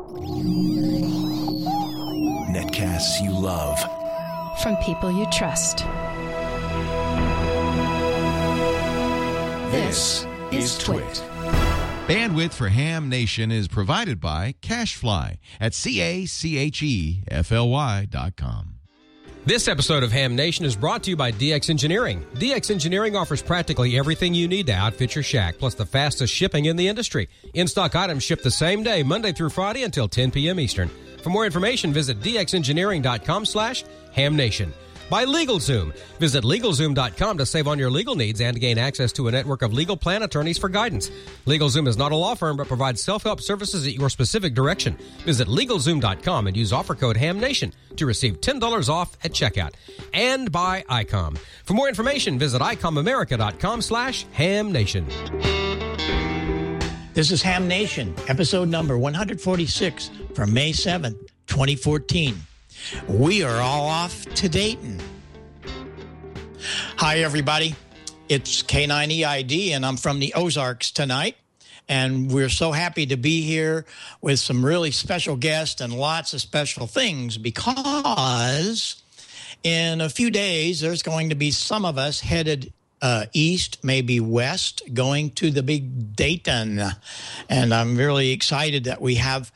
Netcasts you love. From people you trust. This is Twit. Bandwidth for Ham Nation is provided by CashFly at CACHEFLY.com. This episode of Ham Nation is brought to you by DX Engineering. DX Engineering offers practically everything you need to outfit your shack, plus the fastest shipping in the industry. In-stock items ship the same day, Monday through Friday until 10 p.m. Eastern. For more information, visit dxengineering.com/hamnation. By LegalZoom. Visit LegalZoom.com to save on your legal needs and gain access to a network of legal plan attorneys for guidance. LegalZoom is not a law firm, but provides self-help services at your specific direction. Visit LegalZoom.com and use offer code HAMNATION to receive $10 off at checkout. And by ICOM. For more information, visit ICOMAmerica.com/HAMNation. This is Ham Nation, episode number 146 for May 7th, 2014. We are all off to Dayton. Hi, everybody. It's K9EID, and I'm from the Ozarks tonight. And we're so happy to be here with some really special guests and lots of special things because in a few days, there's going to be some of us headed east, maybe west, going to the big Dayton. And I'm really excited that we have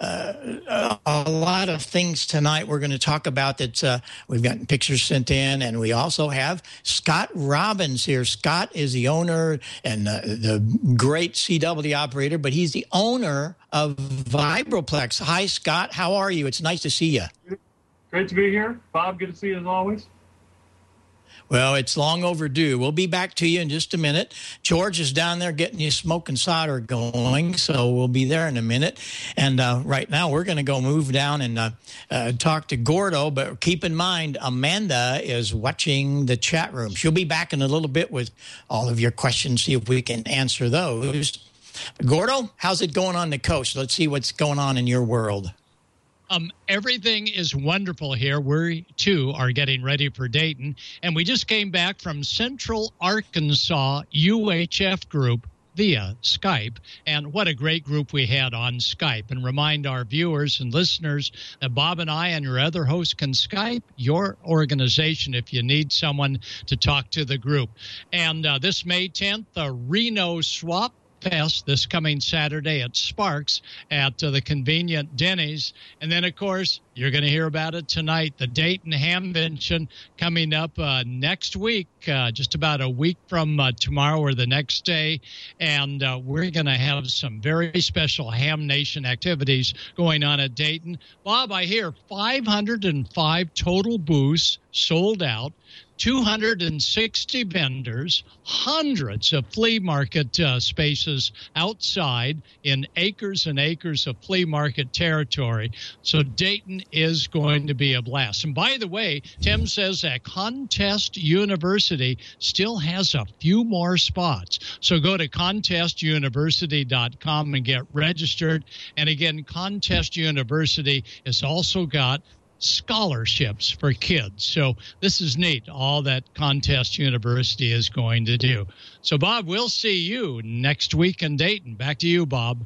a lot of things tonight we're going to talk about that we've gotten pictures sent in. And we also have Scott Robbins here. Scott is the owner and the great CW operator, but he's the owner of Vibroplex. Hi, Scott. How are you? It's nice to see you. Great to be here. Bob, good to see you as always. Well, it's long overdue. We'll be back to you in just a minute. George is down there getting you smoke and solder going, so we'll be there in a minute. And right now, we're going to go move down and talk to Gordo. But keep in mind, Amanda is watching the chat room. She'll be back in a little bit with all of your questions, see if we can answer those. Gordo, how's it going on the coast? Let's see what's going on in your world. Everything is wonderful here. We, too, are getting ready for Dayton. And we just came back from Central Arkansas UHF group via Skype. And what a great group we had on Skype. And remind our viewers and listeners that Bob and I and your other hosts can Skype your organization if you need someone to talk to the group. And this May 10th, the Reno Swap Fest this coming Saturday at Sparks at the convenient Denny's. And then, of course, you're going to hear about it tonight, the Dayton Hamvention coming up next week, just about a week from tomorrow or the next day. And we're going to have some very special Ham Nation activities going on at Dayton. Bob, I hear 505 total booths sold out. 260 vendors, hundreds of flea market spaces outside in acres and acres of flea market territory. So Dayton is going to be a blast. And by the way, Tim says that Contest University still has a few more spots. So go to contestuniversity.com and get registered. And again, Contest University has also got scholarships for kids. So this is neat, all that Contest University is going to do. So, Bob, we'll see you next week in Dayton. Back to you, Bob.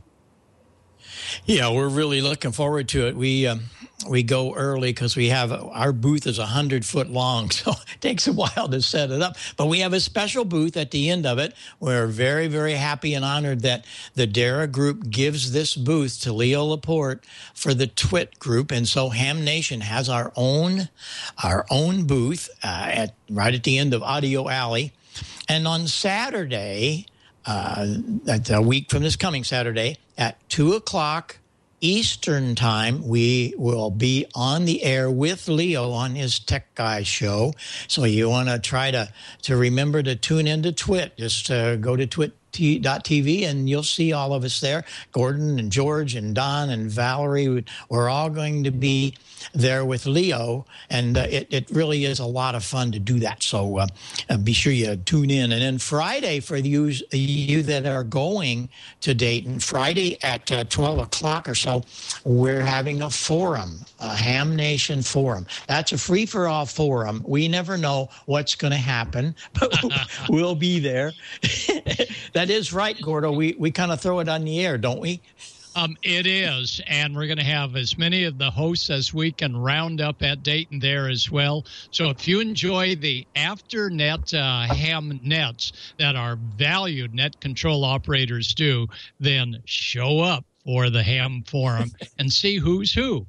Yeah, we're really looking forward to it. We go early because we have our booth is 100 foot long, so it takes a while to set it up. But we have a special booth at the end of it. We're very, very happy and honored that the Dara Group gives this booth to Leo Laporte for the Twit Group, and so Ham Nation has our own booth right at the end of Audio Alley. And on Saturday, that's a week from this coming Saturday, at 2 o'clock Eastern Time, we will be on the air with Leo on his Tech Guy show. So you want to try to remember to tune into Twit. Just go to twit.tv and you'll see all of us there. Gordon and George and Don and Valerie, we're all going to be there with Leo, and it really is a lot of fun to do that. So be sure you tune in. And then Friday, for you that are going to Dayton, Friday at 12 o'clock or so, we're having a forum, a Ham Nation forum. That's a free-for-all forum. We never know what's going to happen, but we'll be there. That is right, Gordo. We kind of throw it on the air, don't we? It is, and we're going to have as many of the hosts as we can round up at Dayton there as well. So if you enjoy the AfterNet ham nets that our valued net control operators do, then show up for the ham forum and see who's who.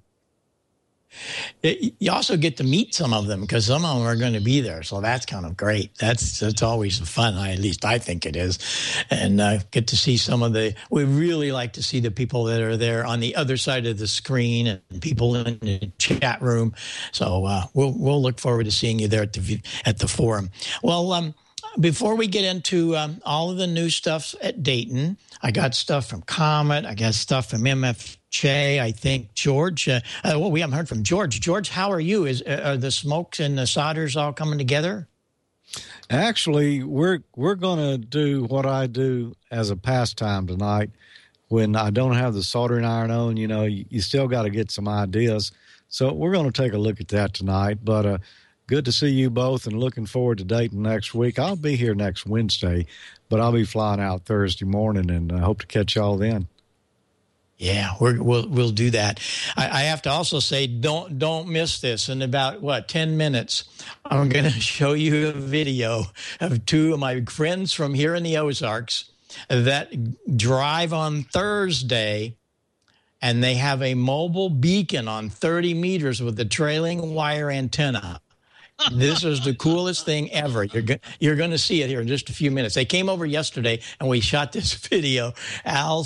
You also get to meet some of them because some of them are going to be there. So that's kind of great. That's always fun. At least I think it is. And get to see we really like to see the people that are there on the other side of the screen and people in the chat room. So we'll look forward to seeing you there at the forum. Well, before we get into all of the new stuff at Dayton, I got stuff from Comet. I got stuff from MFJ. I think George. We haven't heard from George. George, how are you? Are the smokes and the solders all coming together? Actually, we're going to do what I do as a pastime tonight. When I don't have the soldering iron on, you still got to get some ideas. So we're going to take a look at that tonight. But good to see you both and looking forward to Dayton next week. I'll be here next Wednesday, but I'll be flying out Thursday morning, and I hope to catch y'all then. Yeah, we'll do that. I have to also say, don't miss this. In about 10 minutes, I'm going to show you a video of two of my friends from here in the Ozarks that drive on Thursday, and they have a mobile beacon on 30 meters with a trailing wire antenna. This is the coolest thing ever. You're going to see it here in just a few minutes. They came over yesterday, and we shot this video. Al,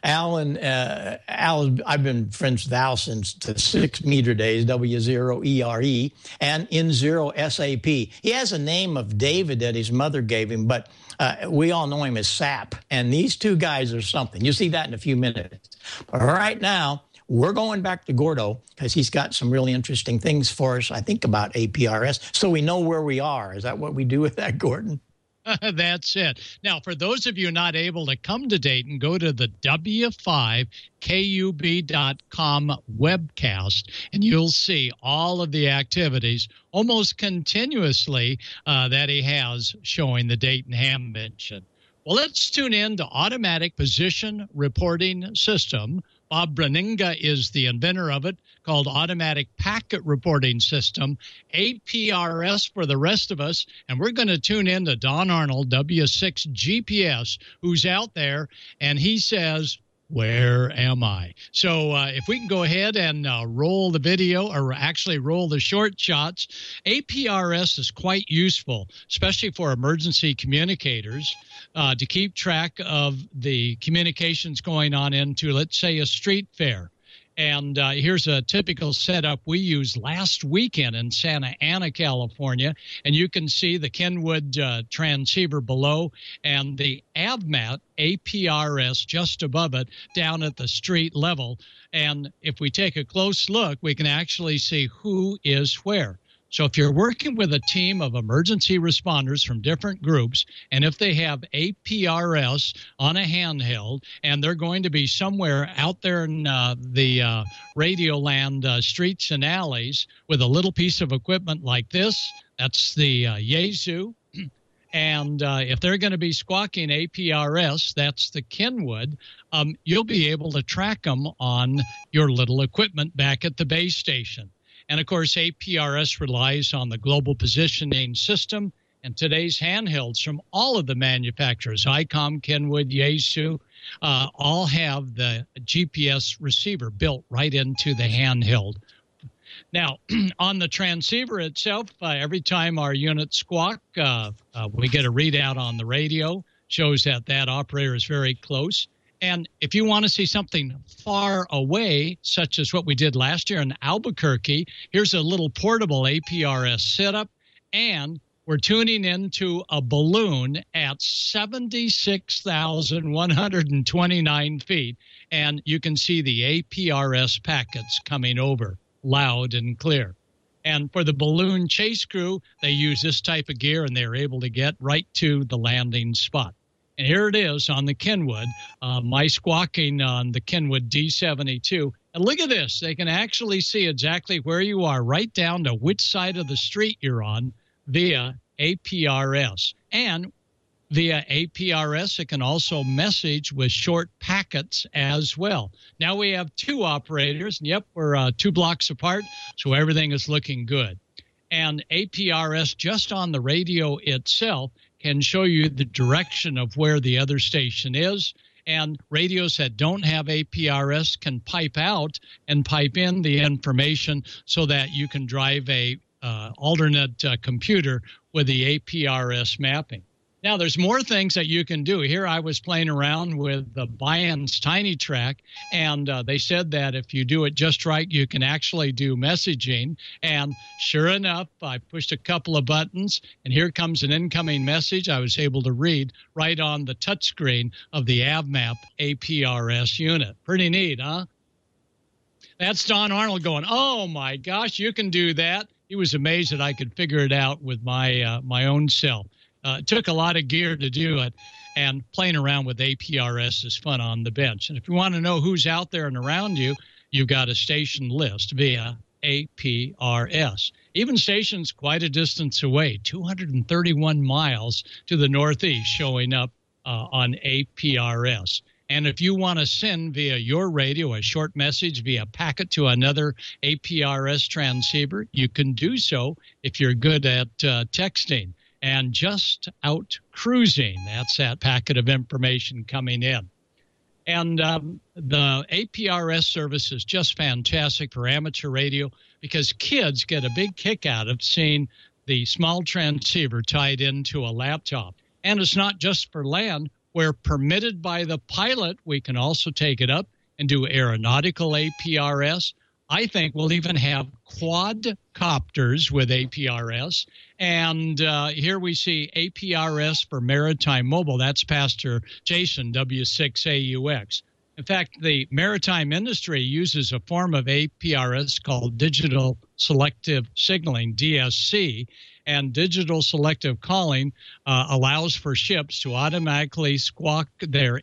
I've been friends with Al since the 6 meter days, W0ERE, and N0 SAP. He has a name of David that his mother gave him, but we all know him as Sap. And these two guys are something. You'll see that in a few minutes. But right now, we're going back to Gordo because he's got some really interesting things for us, I think, about APRS, so we know where we are. Is that what we do with that, Gordon? That's it. Now, for those of you not able to come to Dayton, go to the W5KUB.com webcast, and you'll see all of the activities almost continuously that he has showing the Dayton Ham Convention. Well, let's tune in to Automatic Position Reporting System. Bob Braninga is the inventor of it, called Automatic Packet Reporting System, APRS for the rest of us. And we're going to tune in to Don Arnold, W6 GPS, who's out there, and he says, "Where am I?" So if we can go ahead and roll the video, or actually roll the short shots, APRS is quite useful, especially for emergency communicators, to keep track of the communications going on into, let's say, a street fair. And here's a typical setup we used last weekend in Santa Ana, California. And you can see the Kenwood transceiver below and the AVMAT APRS just above it down at the street level. And if we take a close look, we can actually see who is where. So if you're working with a team of emergency responders from different groups, and if they have APRS on a handheld, and they're going to be somewhere out there in the radio land streets and alleys with a little piece of equipment like this, that's the Yaesu. And if they're going to be squawking APRS, that's the Kenwood, you'll be able to track them on your little equipment back at the base station. And, of course, APRS relies on the Global Positioning System, and today's handhelds from all of the manufacturers, ICOM, Kenwood, Yaesu, all have the GPS receiver built right into the handheld. Now, on the transceiver itself, every time our units squawk, we get a readout on the radio, shows that that operator is very close. And if you want to see something far away, such as what we did last year in Albuquerque, here's a little portable APRS setup, and we're tuning into a balloon at 76,129 feet, and you can see the APRS packets coming over loud and clear. And for the balloon chase crew, they use this type of gear, and they're able to get right to the landing spot. And here it is on the Kenwood, my squawking on the Kenwood D72. And look at this. They can actually see exactly where you are, right down to which side of the street you're on via APRS. And via APRS. It can also message with short packets as well. Now we have 2 operators, and yep, we're 2 blocks apart, so everything is looking good. And APRS, just on the radio itself, can show you the direction of where the other station is. And radios that don't have APRS can pipe out and pipe in the information so that you can drive a alternate computer with the APRS mapping. Now, there's more things that you can do. Here I was playing around with the Bian's Tiny Track, and they said that if you do it just right, you can actually do messaging. And sure enough, I pushed a couple of buttons, and here comes an incoming message I was able to read right on the touchscreen of the AvMap APRS unit. Pretty neat, huh? That's Don Arnold going, oh, my gosh, you can do that. He was amazed that I could figure it out with my own self. It took a lot of gear to do it, and playing around with APRS is fun on the bench. And if you want to know who's out there and around you, you've got a station list via APRS. Even stations quite a distance away, 231 miles to the northeast, showing up on APRS. And if you want to send via your radio a short message via packet to another APRS transceiver, you can do so if you're good at texting. And just out cruising, that's that packet of information coming in. And the APRS service is just fantastic for amateur radio because kids get a big kick out of seeing the small transceiver tied into a laptop. And it's not just for land. Where permitted by the pilot, we can also take it up and do aeronautical APRS. I think we'll even have quadcopters with APRS. And here we see APRS for maritime mobile. That's Pastor Jason, W6AUX. In fact, the maritime industry uses a form of APRS called digital selective signaling, DSC. And digital selective calling allows for ships to automatically squawk their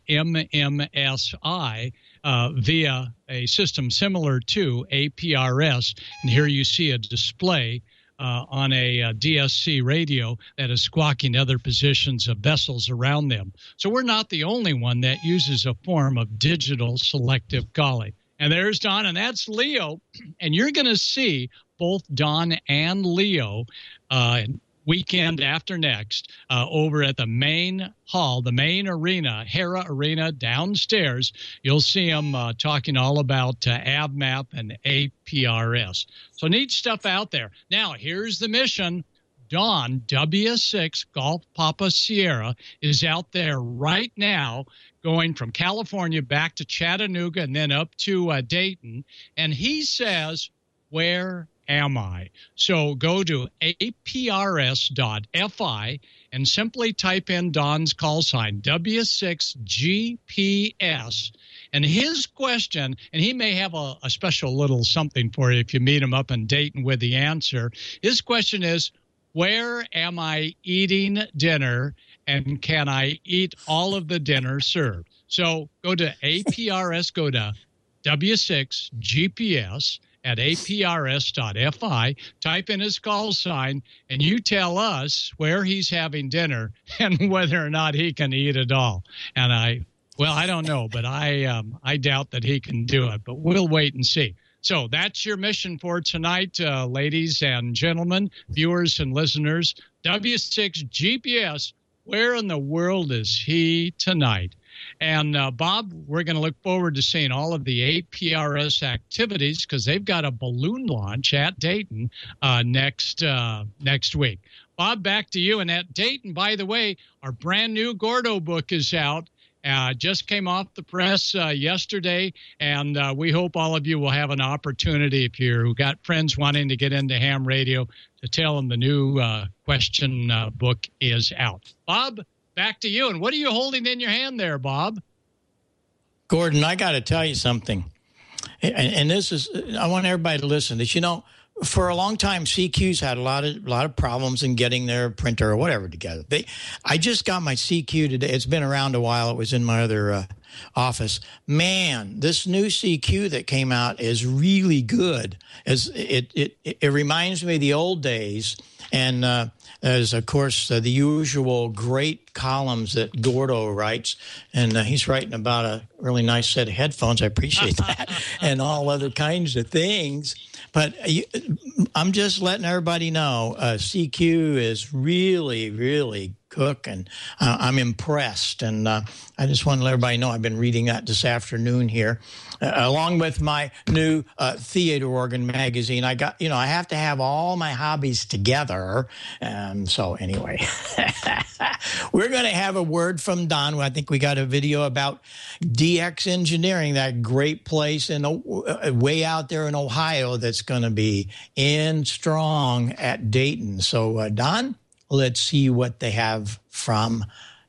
MMSI via a system similar to APRS. And here you see a display on a DSC radio that is squawking other positions of vessels around them. So we're not the only one that uses a form of digital selective calling. And there's Don, and that's Leo. And you're going to see both Don and Leo weekend after next over at the main hall, the main arena, Hera Arena downstairs. You'll see them talking all about AvMap and APRS. So neat stuff out there. Now, here's the mission. Don, W6 Golf Papa Sierra, is out there right now going from California back to Chattanooga and then up to Dayton. And he says, where am I? So go to aprs.fi and simply type in Don's call sign, W6GPS. And his question, and he may have a special little something for you if you meet him up in Dayton with the answer. His question is, where am I eating dinner, and can I eat all of the dinner served? So go to APRS, go to W6GPS at aprs.fi, type in his call sign, and you tell us where he's having dinner and whether or not he can eat it all. And I don't know, but I doubt that he can do it, but we'll wait and see. So that's your mission for tonight, ladies and gentlemen, viewers and listeners. W6 GPS, where in the world is he tonight? And, Bob, we're going to look forward to seeing all of the APRS activities because they've got a balloon launch at Dayton next week. Bob, back to you. And at Dayton, by the way, our brand new Gordo book is out. Just came off the press yesterday, and we hope all of you will have an opportunity, if you've got friends wanting to get into ham radio, to tell them the new question book is out. Bob, back to you. And what are you holding in your hand there, Bob? Gordon, I got to tell you something. And this is, I want everybody to listen. That, you know, for a long time, CQ's had a lot of problems in getting their printer or whatever together. I just got my CQ today. It's been around a while. It was in my other office. Man, this new CQ that came out is really good. It reminds me of the old days. And there's, of course, the usual great columns that Gordo writes. And he's writing about a really nice set of headphones. I appreciate that. And all other kinds of things. But I'm just letting everybody know CQ is really, really cooking. I'm impressed. And I just want to let everybody know I've been reading that this afternoon here. Along with my new theater organ magazine, I have to have all my hobbies together. And so anyway, we're going to have a word from Don. I think we got a video about DX Engineering, that great place way out there in Ohio that's going to be in strong at Dayton. So Don, let's see what they have from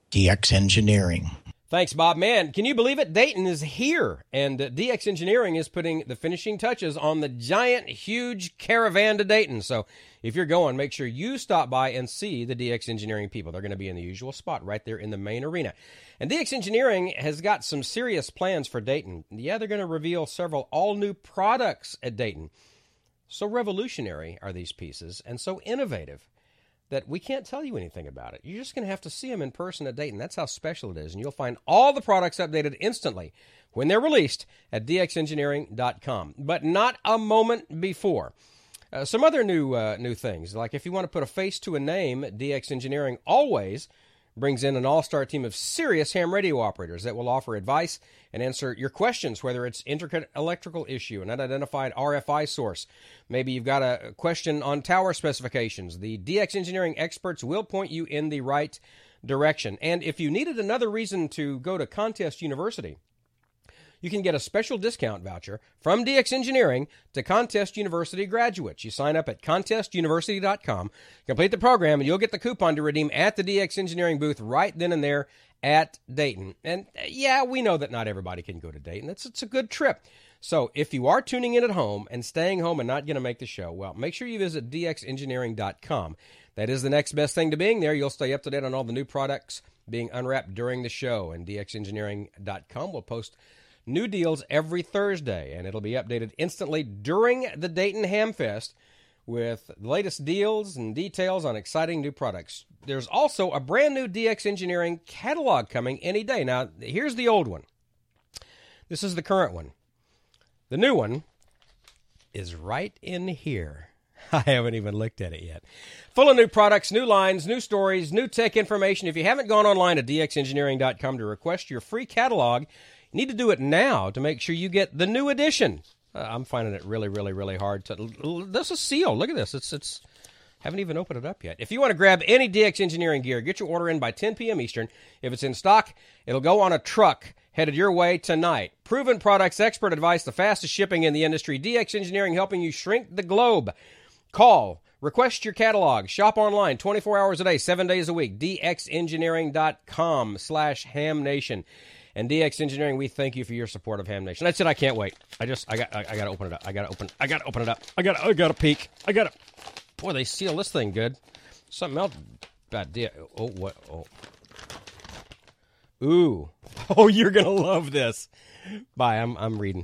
DX Engineering. Thanks, Bob. Man, can you believe it? Dayton is here, and DX Engineering is putting the finishing touches on the giant, huge caravan to Dayton. So if you're going, make sure you stop by and see the DX Engineering people. They're going to be in the usual spot right there in the main arena. And DX Engineering has got some serious plans for Dayton. Yeah, they're going to reveal several all-new products at Dayton. So revolutionary are these pieces, and so innovative, that we can't tell you anything about it. You're just going to have to see them in person at Dayton. That's how special it is. And you'll find all the products updated instantly when they're released at dxengineering.com, but not a moment before. Some other new things, like if you want to put a face to a name, DX Engineering always brings in an all-star team of serious ham radio operators that will offer advice and answer your questions, whether it's intricate electrical issue, an unidentified RFI source. Maybe you've got a question on tower specifications. The DX Engineering experts will point you in the right direction. And if you needed another reason to go to Contest University, you can get a special discount voucher from DX Engineering to Contest University graduates. You sign up at contestuniversity.com, complete the program, and you'll get the coupon to redeem at the DX Engineering booth right then and there at Dayton. And yeah, we know that not everybody can go to Dayton. It's a good trip. So if you are tuning in at home and staying home and not going to make the show, well, make sure you visit dxengineering.com. That is the next best thing to being there. You'll stay up to date on all the new products being unwrapped during the show, and dxengineering.com will post new deals every Thursday, and it'll be updated instantly during the Dayton Ham Fest with the latest deals and details on exciting new products. There's also a brand new DX Engineering catalog coming any day. Now, here's the old one. This is the current one. The new one is right in here. I haven't even looked at it yet. Full of new products, new lines, new stories, new tech information. If you haven't gone online to dxengineering.com to request your free catalog, you need to do it now to make sure you get the new edition. I'm finding it really, really, really hard to... This is sealed. Look at this. It's haven't even opened it up yet. If you want to grab any DX Engineering gear, get your order in by 10 p.m. Eastern. If it's in stock, it'll go on a truck headed your way tonight. Proven products, expert advice, the fastest shipping in the industry. DX Engineering helping you shrink the globe. Call. Request your catalog. Shop online 24 hours a day, 7 days a week. dxengineering.com/hamnation. And DX Engineering, we thank you for your support of Ham Nation. That's it. I can't wait. I got to open it up. I got to open it up. I got to peek. Boy, they seal this thing good. Something else. Bad deal. Oh, what? Oh. Ooh. Oh, you're going to love this. Bye. I'm reading.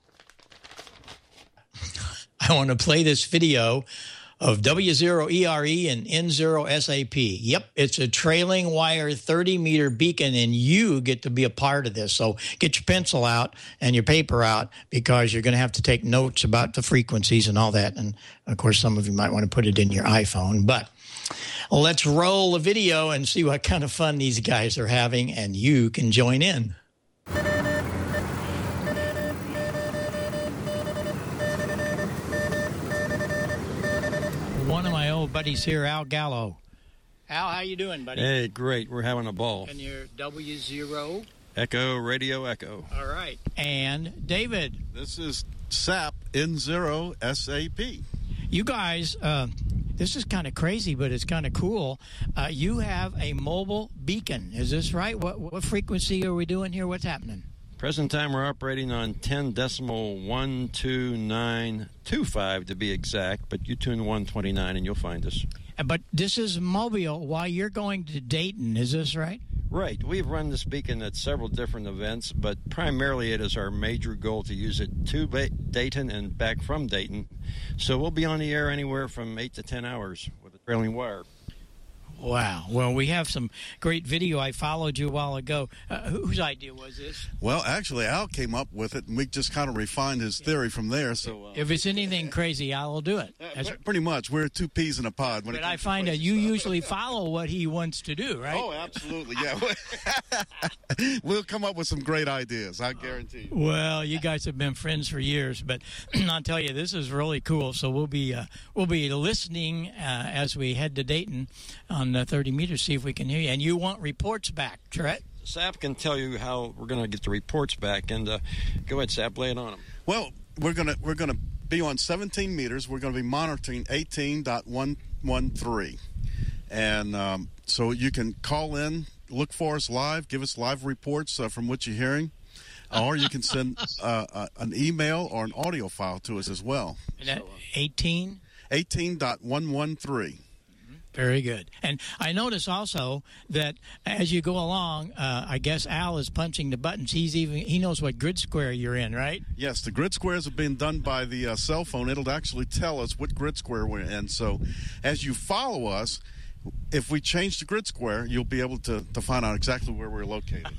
I want to play this video of W0ERE and N0SAP. Yep, it's a trailing wire 30-meter beacon, and you get to be a part of this. So get your pencil out and your paper out, because you're going to have to take notes about the frequencies and all that. And, of course, some of you might want to put it in your iPhone. But let's roll the video and see what kind of fun these guys are having, and you can join in. One of my old buddies here, Al Gallo. Al, how you doing, buddy? Hey, great. We're having a ball. And you're W0? Echo, Radio Echo. All right. And David. This is SAP N0SAP. You guys, this is kind of crazy, but it's kind of cool. You have a mobile beacon. Is this right? What frequency are we doing here? What's happening? Present time, we're operating on 10.12925 to be exact, but you tune 129 and you'll find us. But this is mobile while you're going to Dayton. Is this right? Right. We've run this beacon at several different events, but primarily it is our major goal to use it to Dayton and back from Dayton. So we'll be on the air anywhere from 8 to 10 hours with a trailing wire. Wow. Well, we have some great video. I followed you a while ago. Whose idea was this? Well, actually, Al came up with it, and we just kind of refined his theory from there. So, if it's anything crazy, Al will do it. Pretty much. We're two peas in a pod. But I find that you usually follow what he wants to do, right? Oh, absolutely, yeah. We'll come up with some great ideas, I guarantee you. Well, you guys have been friends for years, but I'll tell you, this is really cool. So we'll be listening as we head to Dayton on 30 meters, see if we can hear you. And you want reports back, correct? Sap can tell you how we're going to get the reports back. And go ahead, Sap, lay it on them. Well, we're gonna be on 17 meters. We're going to be monitoring 18.113. And so you can call in, look for us live, give us live reports from what you're hearing. Or you can send an email or an audio file to us as well. And that 18? 18.113. Very good. And I notice also that as you go along, I guess Al is punching the buttons. He knows what grid square you're in, right? Yes, the grid squares have been done by the cell phone. It'll actually tell us what grid square we're in. So as you follow us, if we change the grid square, you'll be able to find out exactly where we're located.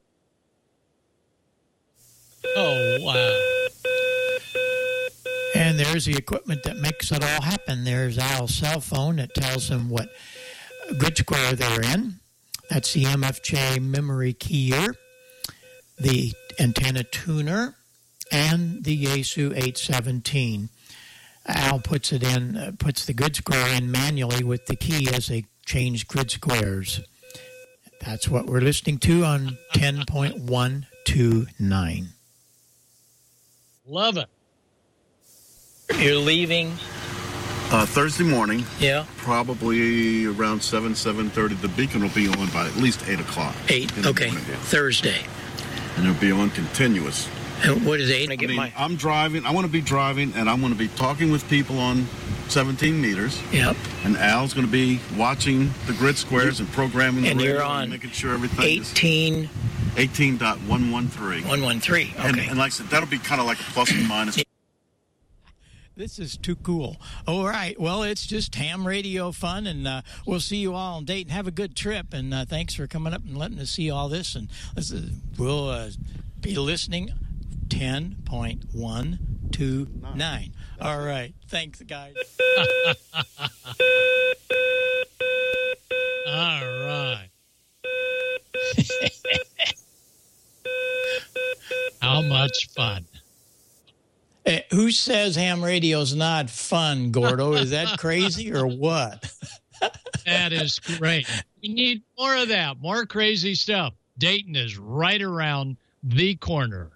Oh, wow. And there's the equipment that makes it all happen. There's Al's cell phone that tells him what grid square they're in. That's the MFJ memory keyer, the antenna tuner, and the Yaesu 817. Al puts the grid square in manually with the key as they change grid squares. That's what we're listening to on 10.129. Love it. You're leaving Thursday morning. Yeah. Probably around 7:30. The beacon will be on by at least 8 o'clock. 8, okay. Thursday. And it'll be on continuous. And what is 8? I'm driving. I want to be driving, and I'm going to be talking with people on 17 meters. Yep. And Al's going to be watching the grid squares and programming the radio you're on and making sure everything 18.113. 113, okay. And like I said, that'll be kind of like a plus and minus. This is too cool. All right. Well, it's just ham radio fun, and we'll see you all on Dayton. Have a good trip, and thanks for coming up and letting us see all this. And we'll be listening 10.129. All right. Thanks, guys. All right. How much fun. Who says ham radio's not fun, Gordo? Is that crazy or what? That is great. We need more of that, more crazy stuff. Dayton is right around the corner.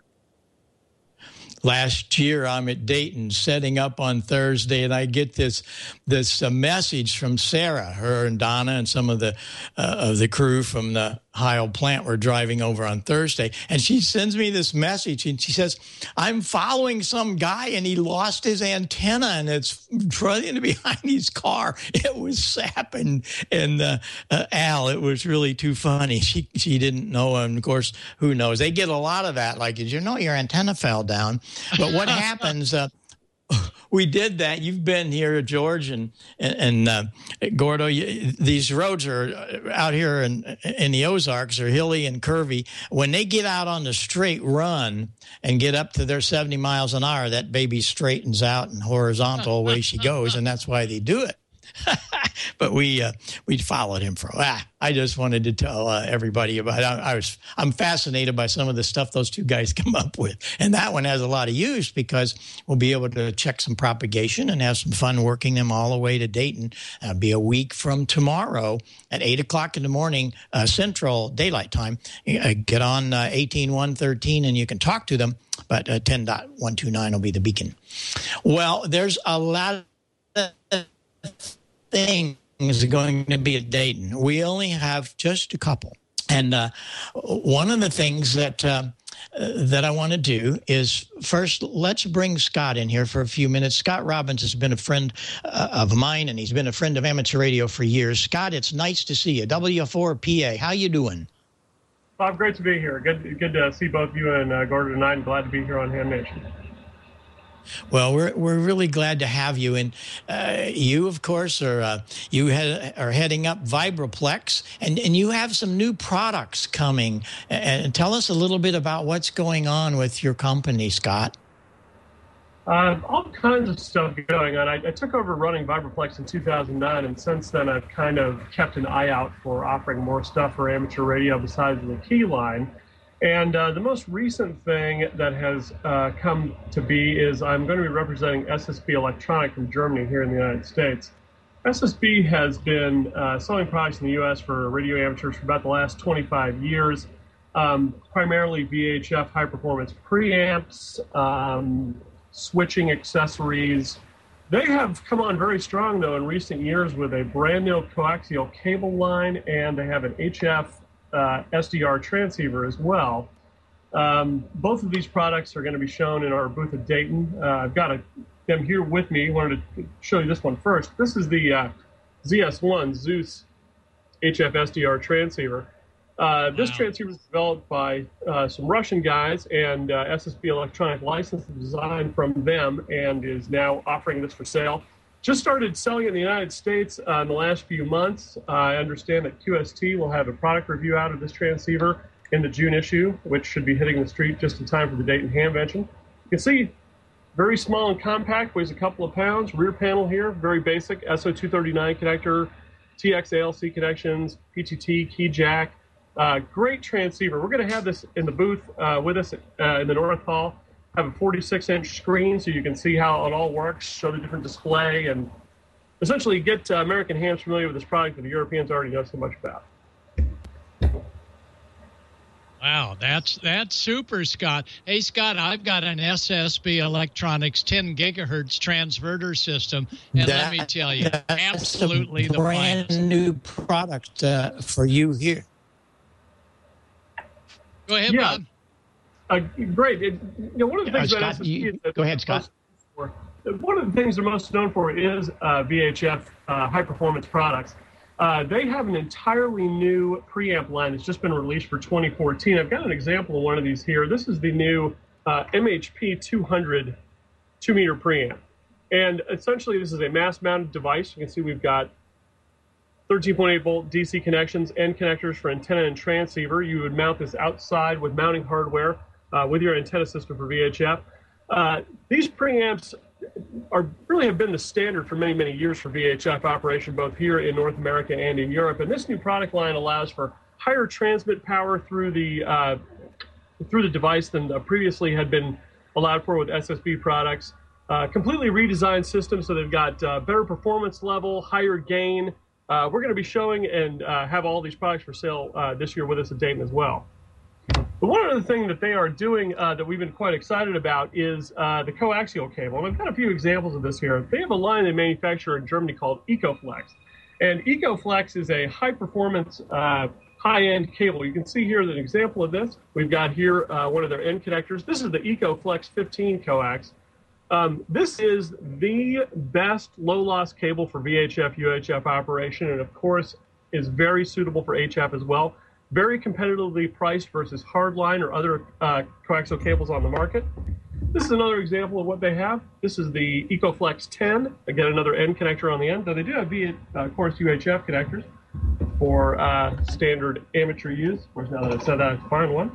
Last year, I'm at Dayton setting up on Thursday, and I get this message from Sarah. Her and Donna and some of the crew from the Heil plant were driving over on Thursday, and she sends me this message, and she says, "I'm following some guy, and he lost his antenna, and it's running behind his car." It was Sap and Al. It was really too funny. She didn't know, and of course, who knows? They get a lot of that. Like, did you know your antenna fell down? But what happens? We did that. You've been here, George and Gordo. These roads are out here in the Ozarks are hilly and curvy. When they get out on the straight run and get up to their 70 miles an hour, that baby straightens out and horizontal away she goes, and that's why they do it. But we followed him for a while. I just wanted to tell everybody about it. I'm fascinated by some of the stuff those two guys come up with. And that one has a lot of use because we'll be able to check some propagation and have some fun working them all the way to Dayton. Be a week from tomorrow at 8 o'clock in the morning, Central Daylight Time. Get on 18.113 and you can talk to them. But 10.129 will be the beacon. Well, there's a lot of things going to be at Dayton. We only have just a couple. And one of the things that I want to do is first, let's bring Scott in here for a few minutes. Scott Robbins has been a friend of mine, and he's been a friend of amateur radio for years. Scott, it's nice to see you. W4PA, how you doing? Bob, great to be here. Good to see both you and Gordon tonight, and glad to be here on Ham Nation. Well, we're really glad to have you, and you, of course, are heading up Vibraplex, and you have some new products coming. And tell us a little bit about what's going on with your company, Scott. All kinds of stuff going on. I took over running Vibraplex in 2009, and since then I've kind of kept an eye out for offering more stuff for amateur radio besides the key line. And the most recent thing that has come to be is I'm going to be representing SSB Electronic from Germany here in the United States. SSB has been selling products in the U.S. for radio amateurs for about the last 25 years, primarily VHF high-performance preamps, switching accessories. They have come on very strong, though, in recent years with a brand new coaxial cable line, and they have an HF SDR transceiver as well. Both of these products are going to be shown in our booth at Dayton. I've got them here with me. I wanted to show you this one first. This is the ZS1 Zeus HF SDR transceiver. This transceiver is developed by some Russian guys, and SSB Electronic licensed the design from them and is now offering this for sale. Just started selling in the United States in the last few months. I understand that QST will have a product review out of this transceiver in the June issue, which should be hitting the street just in time for the Dayton Hamvention. You can see very small and compact, weighs a couple of pounds. Rear panel here, very basic, SO239 connector, TX ALC connections, PTT, key jack. Great transceiver. We're going to have this in the booth with us in the North Hall. Have a 46-inch screen so you can see how it all works, show the different display, and essentially get American hams familiar with this product that the Europeans already know so much about. Wow, that's super, Scott. Hey, Scott, I've got an SSB Electronics 10 gigahertz transverter system, and let me tell you, absolutely the brand finest. New product for you here. Go ahead, Bob. Great. One of the things that SSB go ahead, Scott. One of the things they're most known for is VHF high-performance products. They have an entirely new preamp line that's just been released for 2014. I've got an example of one of these here. This is the new MHP 200 2-meter preamp. And essentially, this is a mass-mounted device. You can see we've got 13.8-volt DC connections, end connectors for antenna and transceiver. You would mount this outside with mounting hardware with your antenna system for VHF. These preamps really have been the standard for many, many years for VHF operation, both here in North America and in Europe. And this new product line allows for higher transmit power through the device than previously had been allowed for with SSB products. Completely redesigned system, so they've got better performance level, higher gain. We're going to be showing and have all these products for sale this year with us at Dayton as well. But one other thing that they are doing that we've been quite excited about is the coaxial cable. And I've got a few examples of this here. They have a line they manufacture in Germany called EcoFlex. And EcoFlex is a high-performance, high-end cable. You can see here an example of this. We've got here one of their end connectors. This is the EcoFlex 15 coax. This is the best low-loss cable for VHF, UHF operation, and of course is very suitable for HF as well. Very competitively priced versus hardline or other coaxial cables on the market. This is another example of what they have. This is the EcoFlex 10. Again, another end connector on the end, though they do have of course, UHF connectors for standard amateur use. Of course, now that I've said that, I'll find one.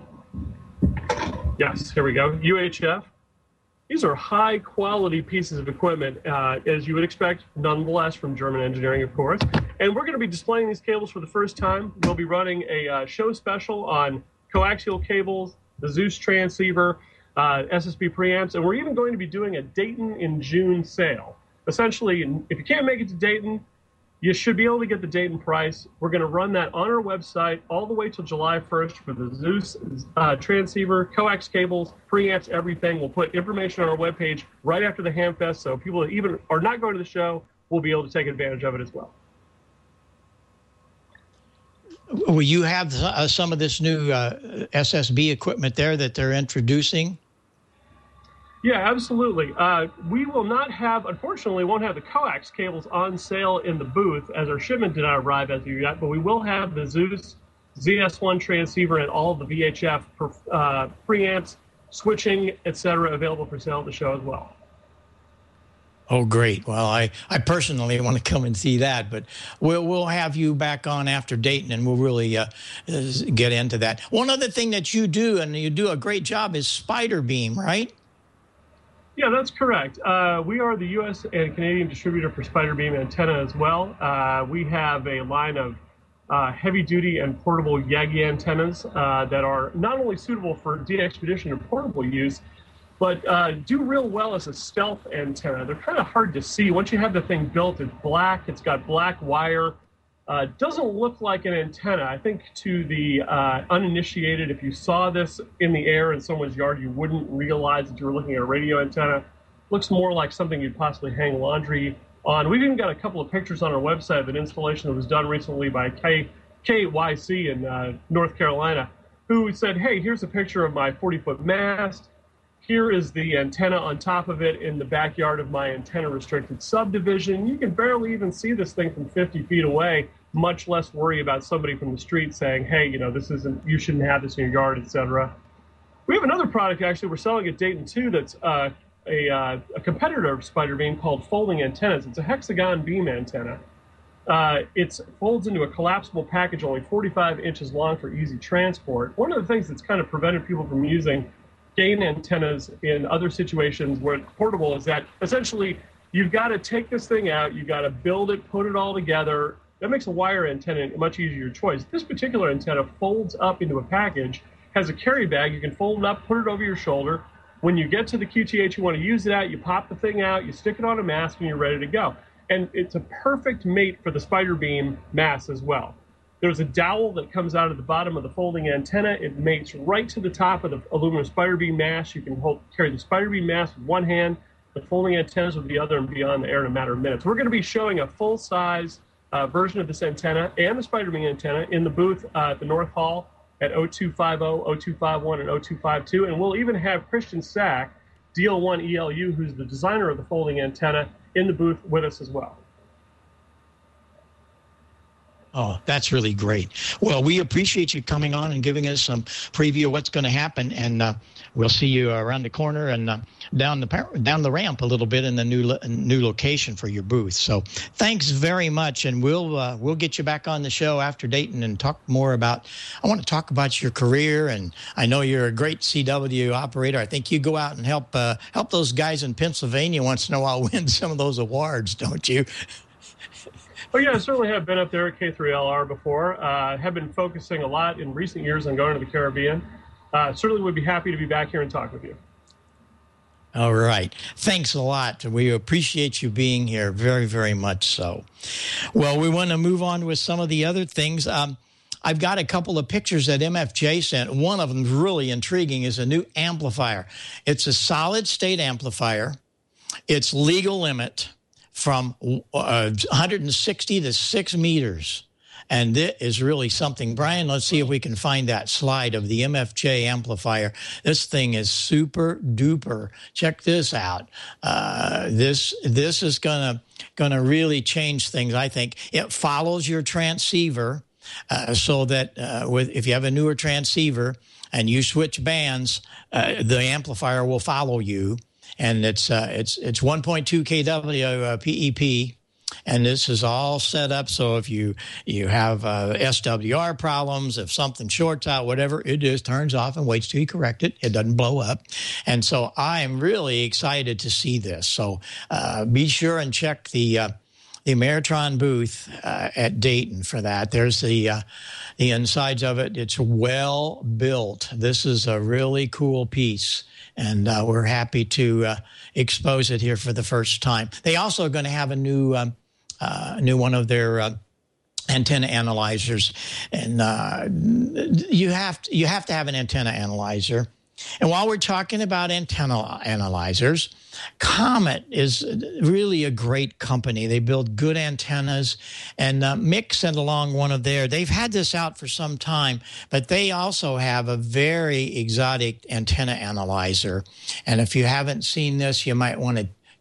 Yes, here we go. UHF. These are high-quality pieces of equipment, as you would expect, nonetheless, from German engineering, of course. And we're going to be displaying these cables for the first time. We'll be running a show special on coaxial cables, the Zeus transceiver, SSB preamps, and we're even going to be doing a Dayton in June sale. Essentially, if you can't make it to Dayton, you should be able to get the Dayton price. We're going to run that on our website all the way till July 1st for the Zeus transceiver, coax cables, preamps, everything. We'll put information on our webpage right after the Hamfest, so people that even are not going to the show will be able to take advantage of it as well. Will you have some of this new SSB equipment there that they're introducing? Yeah, absolutely. We will not have, unfortunately, won't have the coax cables on sale in the booth as our shipment did not arrive as of yet, but we will have the Zeus ZS1 transceiver, and all of the VHF preamps, switching, etc., available for sale at the show as well. Oh, great. Well, I personally want to come and see that, but we'll have you back on after Dayton, and we'll really get into that. One other thing that you do, and you do a great job, is Spider Beam, right? Yeah, that's correct. We are the U.S. and Canadian distributor for Spider Beam antenna as well. We have a line of heavy-duty and portable Yagi antennas that are not only suitable for de-expedition and portable use, but do real well as a stealth antenna. They're kind of hard to see. Once you have the thing built, it's black. It's got black wire. Doesn't look like an antenna. I think to the uninitiated, if you saw this in the air in someone's yard, you wouldn't realize that you were looking at a radio antenna. Looks more like something you'd possibly hang laundry on. We've even got a couple of pictures on our website of an installation that was done recently by KYC in North Carolina, who said, hey, here's a picture of my 40-foot mast. Here is the antenna on top of it in the backyard of my antenna-restricted subdivision. You can barely even see this thing from 50 feet away, much less worry about somebody from the street saying, hey, this isn't, you shouldn't have this in your yard, etc. We have another product, actually, we're selling at Dayton, too, that's a competitor of Spider Beam called Folding Antennas. It's a hexagon beam antenna. It folds into a collapsible package only 45 inches long for easy transport. One of the things that's kind of prevented people from using gain antennas in other situations where it's portable is that essentially you've got to take this thing out, you've got to build it, put it all together. That makes a wire antenna a much easier choice. This particular antenna folds up into a package, has a carry bag. You can fold it up, put it over your shoulder. When you get to the QTH you want to use it at, you pop the thing out, you stick it on a mast, and you're ready to go. And it's a perfect mate for the Spider Beam mast as well. There's a dowel that comes out of the bottom of the folding antenna. It mates right to the top of the aluminum Spider Beam mast. You can carry the Spider Beam mast with one hand, the folding antennas with the other, and be on the air in a matter of minutes. We're going to be showing a full-size version of this antenna and the Spider Beam antenna in the booth at the North Hall at 0250, 0251, and 0252. And we'll even have Christian Sack, DL1 ELU, who's the designer of the folding antenna, in the booth with us as well. Oh, that's really great. Well, we appreciate you coming on and giving us some preview of what's going to happen, and we'll see you around the corner and down the ramp a little bit in the new location for your booth. So, thanks very much, and we'll get you back on the show after Dayton and talk more about. I want to talk about your career, and I know you're a great CW operator. I think you go out and help those guys in Pennsylvania once in a while win some of those awards, don't you? Oh, yeah, I certainly have been up there at K3LR before. Have been focusing a lot in recent years on going to the Caribbean. Certainly would be happy to be back here and talk with you. All right. Thanks a lot. We appreciate you being here very, very much so. Well, we want to move on with some of the other things. I've got a couple of pictures that MFJ sent. One of them is really intriguing, is a new amplifier. It's a solid-state amplifier. It's legal limit from 160 to 6 meters. And that is really something. Brian, let's see if we can find that slide of the MFJ amplifier. This thing is super duper. Check this out. This is gonna really change things, I think. It follows your transceiver so that if you have a newer transceiver and you switch bands, the amplifier will follow you. And it's 1.2 kW PEP, and this is all set up so if you have SWR problems, if something shorts out, whatever, it just turns off and waits till you correct it. It doesn't blow up. And so I'm really excited to see this. So be sure and check the Ameritron booth at Dayton for that. There's the insides of it. It's well built. This is a really cool piece. And we're happy to expose it here for the first time. They also are going to have a new one of their antenna analyzers, and you have to have an antenna analyzer. And while we're talking about antenna analyzers, Comet is really a great company. They build good antennas, and Mick sent along one of they've had this out for some time, but they also have a very exotic antenna analyzer. And if you haven't seen this, you might want to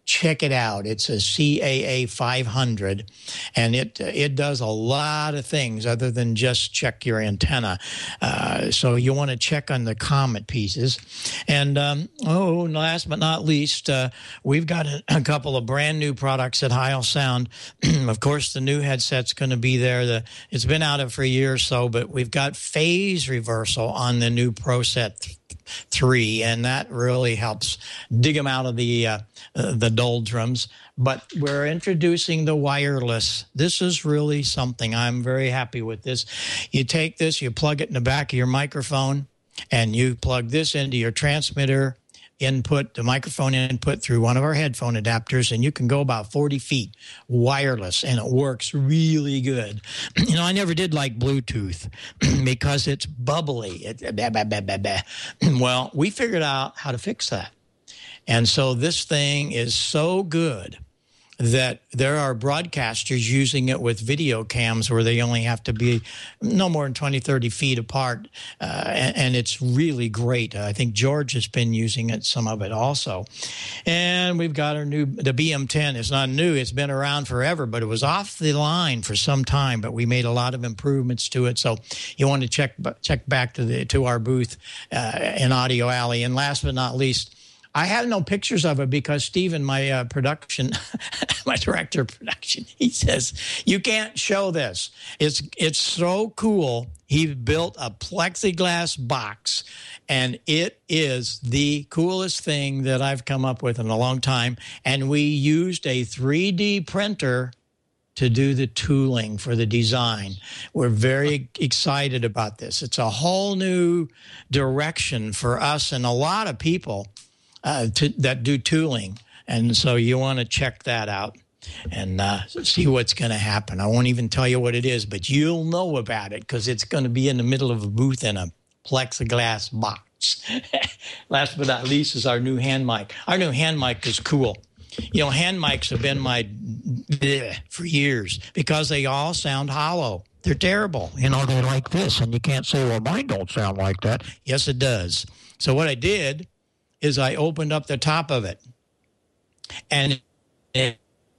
check it out. It's a CAA 500, and it does a lot of things other than just check your antenna. So you want to check on the Comet pieces. And last but not least, we've got a couple of brand new products at Heil Sound. Of course, the new headset's going to be there. It's been out for a year or so, but we've got phase reversal on the new ProSet 3, and that really helps dig them out of the doldrums. But we're introducing the wireless. This is really something. I'm very happy with this. You take this, you plug it in the back of your microphone, and you plug this into your transmitter input, the microphone input through one of our headphone adapters, and you can go about 40 feet wireless, and it works really good. I never did like Bluetooth because it's bubbly. Well, we figured out how to fix that. And so this thing is so good that there are broadcasters using it with video cams where they only have to be no more than 20, 30 feet apart. And it's really great. I think George has been using it, some of it also. And we've got the BM10. It's not new. It's been around forever, but it was off the line for some time. But we made a lot of improvements to it. So you want to check back to our booth in Audio Alley. And last but not least, I have no pictures of it because Stephen, my production, my director of production, he says, you can't show this. It's so cool. He built a plexiglass box, and it is the coolest thing that I've come up with in a long time. And we used a 3D printer to do the tooling for the design. We're very excited about this. It's a whole new direction for us and a lot of people that do tooling. And so you want to check that out and see what's going to happen. I won't even tell you what it is, but you'll know about it because it's going to be in the middle of a booth in a plexiglass box. Last but not least is our new hand mic. Our new hand mic is cool. Hand mics have been my for years because they all sound hollow. They're terrible. They're like this, and you can't say, well, mine don't sound like that. Yes, it does. So what I did is I opened up the top of it, and it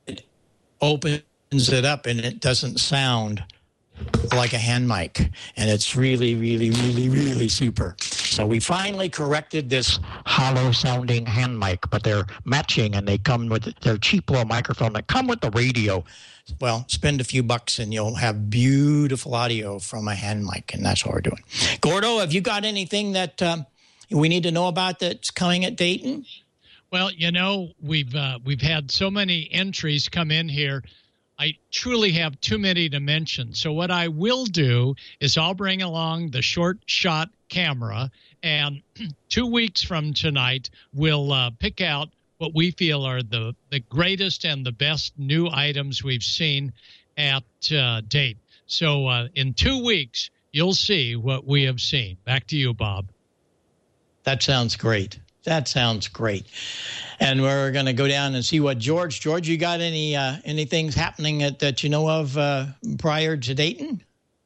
opens it up, and it doesn't sound like a hand mic, and it's really, really, really, really super. So we finally corrected this hollow-sounding hand mic, but they're matching, and they come with their cheap little microphone that come with the radio. Well, spend a few bucks, and you'll have beautiful audio from a hand mic, and that's what we're doing. Gordo, have you got anything that we need to know about that's coming at Dayton? Well, we've had so many entries come in here. I truly have too many to mention. So what I will do is I'll bring along the short shot camera, and 2 weeks from tonight, we'll pick out what we feel are the greatest and the best new items we've seen at Dayton. So in 2 weeks, you'll see what we have seen. Back to you, Bob. That sounds great. That sounds great. And we're going to go down and see what George, you got any things happening that you know of prior to Dayton?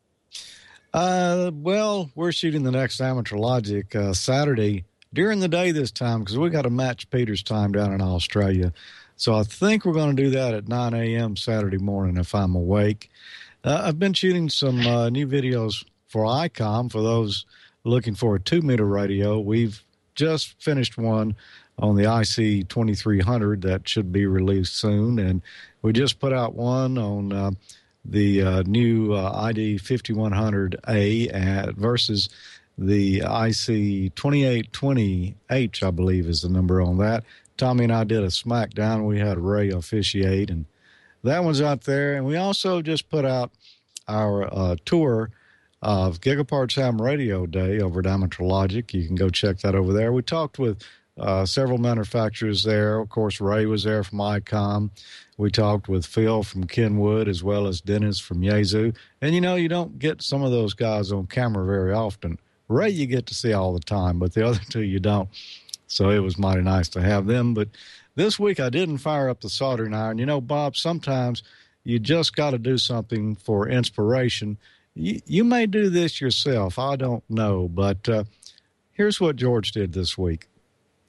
Well, we're shooting the next Amateur Logic Saturday during the day this time because we got to match Peter's time down in Australia. So I think we're going to do that at 9 a.m. Saturday morning if I'm awake. I've been shooting some new videos for ICOM for those looking for a 2-meter radio. We've just finished one on the IC 2300 that should be released soon, and we just put out one on the new ID 5100A versus the IC 2820H, I believe is the number on that. Tommy and I did a SmackDown. We had Ray officiate, and that one's out there. And we also just put out our tour of Gigaparts Ham Radio Day over at Amateur Logic. You can go check that over there. We talked with several manufacturers there. Of course, Ray was there from ICOM. We talked with Phil from Kenwood as well as Dennis from Yaesu. And, you don't get some of those guys on camera very often. Ray you get to see all the time, but the other two you don't. So it was mighty nice to have them. But this week I didn't fire up the soldering iron. Bob, sometimes you just got to do something for inspiration. You may do this yourself. I don't know. But here's what George did this week.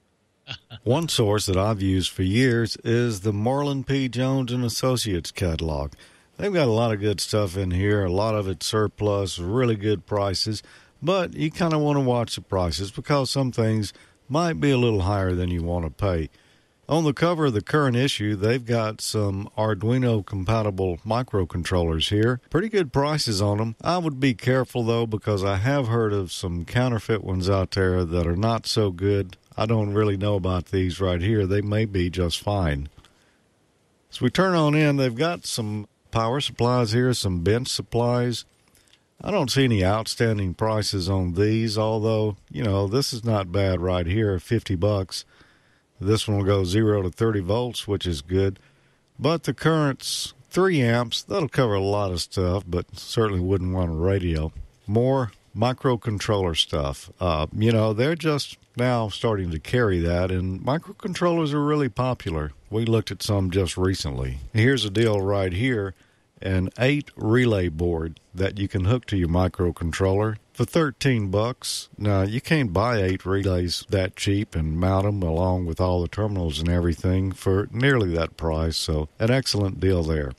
One source that I've used for years is the Marlin P. Jones and Associates catalog. They've got a lot of good stuff in here, a lot of it surplus, really good prices, but you kind of want to watch the prices because some things might be a little higher than you want to pay. On the cover of the current issue, they've got some Arduino-compatible microcontrollers here. Pretty good prices on them. I would be careful, though, because I have heard of some counterfeit ones out there that are not so good. I don't really know about these right here. They may be just fine. So we turn on in. They've got some power supplies here, some bench supplies. I don't see any outstanding prices on these, although, this is not bad right here, $50. This one will go 0 to 30 volts, which is good. But the current's 3 amps. That'll cover a lot of stuff, but certainly wouldn't want a radio. More microcontroller stuff. They're just now starting to carry that, and microcontrollers are really popular. We looked at some just recently. Here's a deal right here. An 8 relay board that you can hook to your microcontroller for $13. Now, you can't buy 8 relays that cheap and mount them along with all the terminals and everything for nearly that price, so an excellent deal there.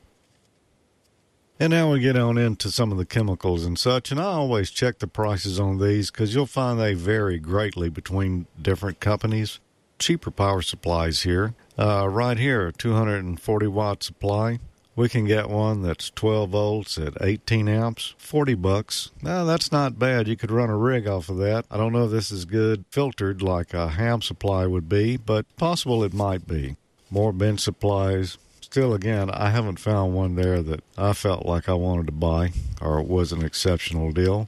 And now we get on into some of the chemicals and such, and I always check the prices on these because you'll find they vary greatly between different companies. Cheaper power supplies here. Right here, a 240-watt supply. We can get one that's 12 volts at 18 amps, $40. Now, that's not bad. You could run a rig off of that. I don't know if this is good filtered like a ham supply would be, but possible it might be. More bench supplies. Still, again, I haven't found one there that I felt like I wanted to buy or it was an exceptional deal.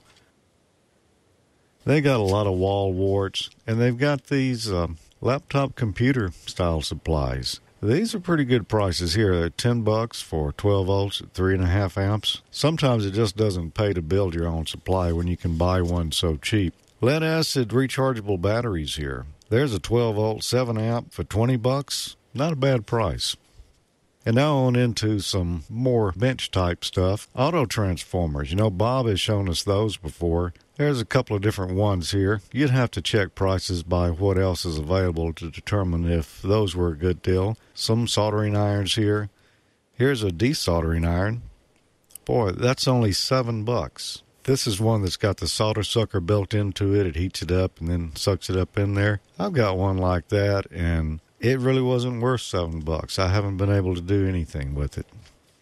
They got a lot of wall warts, and they've got these laptop computer style supplies. These are pretty good prices here. They're $10 for 12 volts at 3.5 amps. Sometimes it just doesn't pay to build your own supply when you can buy one so cheap. Lead acid rechargeable batteries here. There's a 12 volt 7 amp for $20. Not a bad price. And now on into some more bench type stuff. Auto transformers. Bob has shown us those before. There's a couple of different ones here. You'd have to check prices by what else is available to determine if those were a good deal. Some soldering irons here. Here's a desoldering iron. Boy, that's only $7. This is one that's got the solder sucker built into it. It heats it up and then sucks it up in there. I've got one like that, and it really wasn't worth $7. I haven't been able to do anything with it.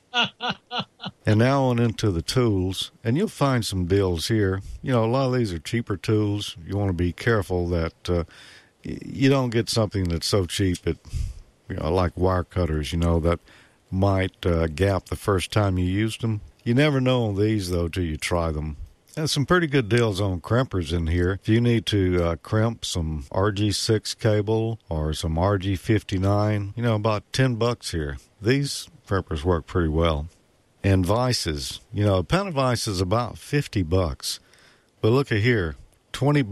And now on into the tools, and you'll find some deals here. A lot of these are cheaper tools. You want to be careful that you don't get something that's so cheap it, like wire cutters, that might gap the first time you used them. You never know on these, though, till you try them. There's some pretty good deals on crimpers in here. If you need to crimp some RG6 cable or some RG59, about $10 here. These crimpers work pretty well. And vices. A pound of vice is about $50. But look at here, $20,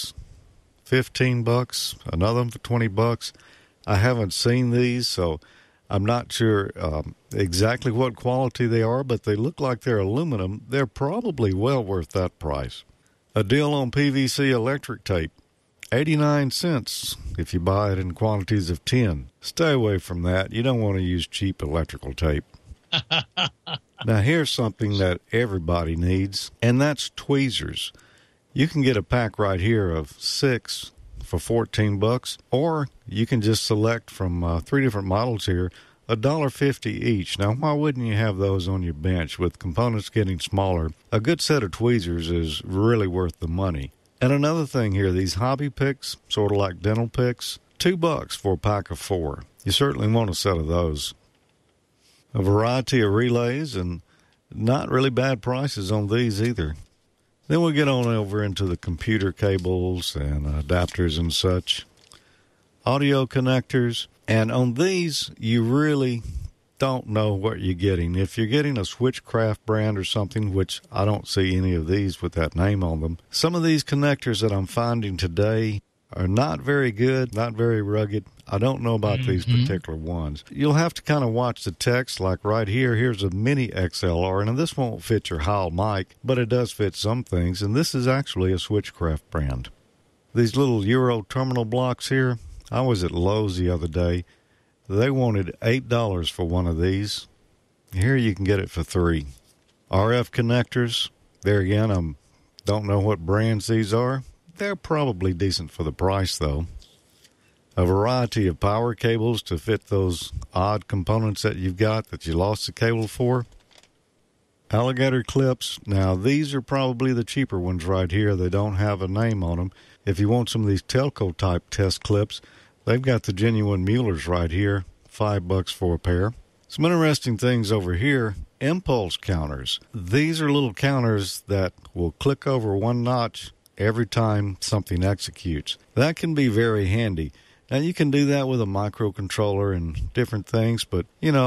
$15, another one for $20. I haven't seen these, so I'm not sure exactly what quality they are, but they look like they're aluminum. They're probably well worth that price. A deal on PVC electric tape, 89 cents if you buy it in quantities of 10. Stay away from that. You don't want to use cheap electrical tape. Now, here's something that everybody needs, and that's tweezers. You can get a pack right here of 6 for $14, or you can just select from 3 different models here, $1.50 each. Now, why wouldn't you have those on your bench? With components getting smaller, a good set of tweezers is really worth the money. And another thing here, these hobby picks, sort of like dental picks, $2 for a pack of 4. You certainly want a set of those. A variety of relays, and not really bad prices on these either. Then we'll get on over into the computer cables and adapters and such. Audio connectors. And on these, you really don't know what you're getting. If you're getting a Switchcraft brand or something, which I don't see any of these with that name on them, some of these connectors that I'm finding today are not very good, not very rugged. I don't know about these particular ones. You'll have to kind of watch the text, like right here. Here's a mini XLR, and this won't fit your Heil mic, but it does fit some things, and this is actually a Switchcraft brand. These little Euro terminal blocks here, I was at Lowe's the other day. They wanted $8 for one of these. Here you can get it for $3. RF connectors. There again, I don't know what brands these are. They're probably decent for the price, though. A variety of power cables to fit those odd components that you've got that you lost the cable for. Alligator clips. Now, these are probably the cheaper ones right here. They don't have a name on them. If you want some of these Telco-type test clips, they've got the genuine Muellers right here, $5 for a pair. Some interesting things over here, impulse counters. These are little counters that will click over one notch every time something executes. That can be very handy. Now, you can do that with a microcontroller and different things, but,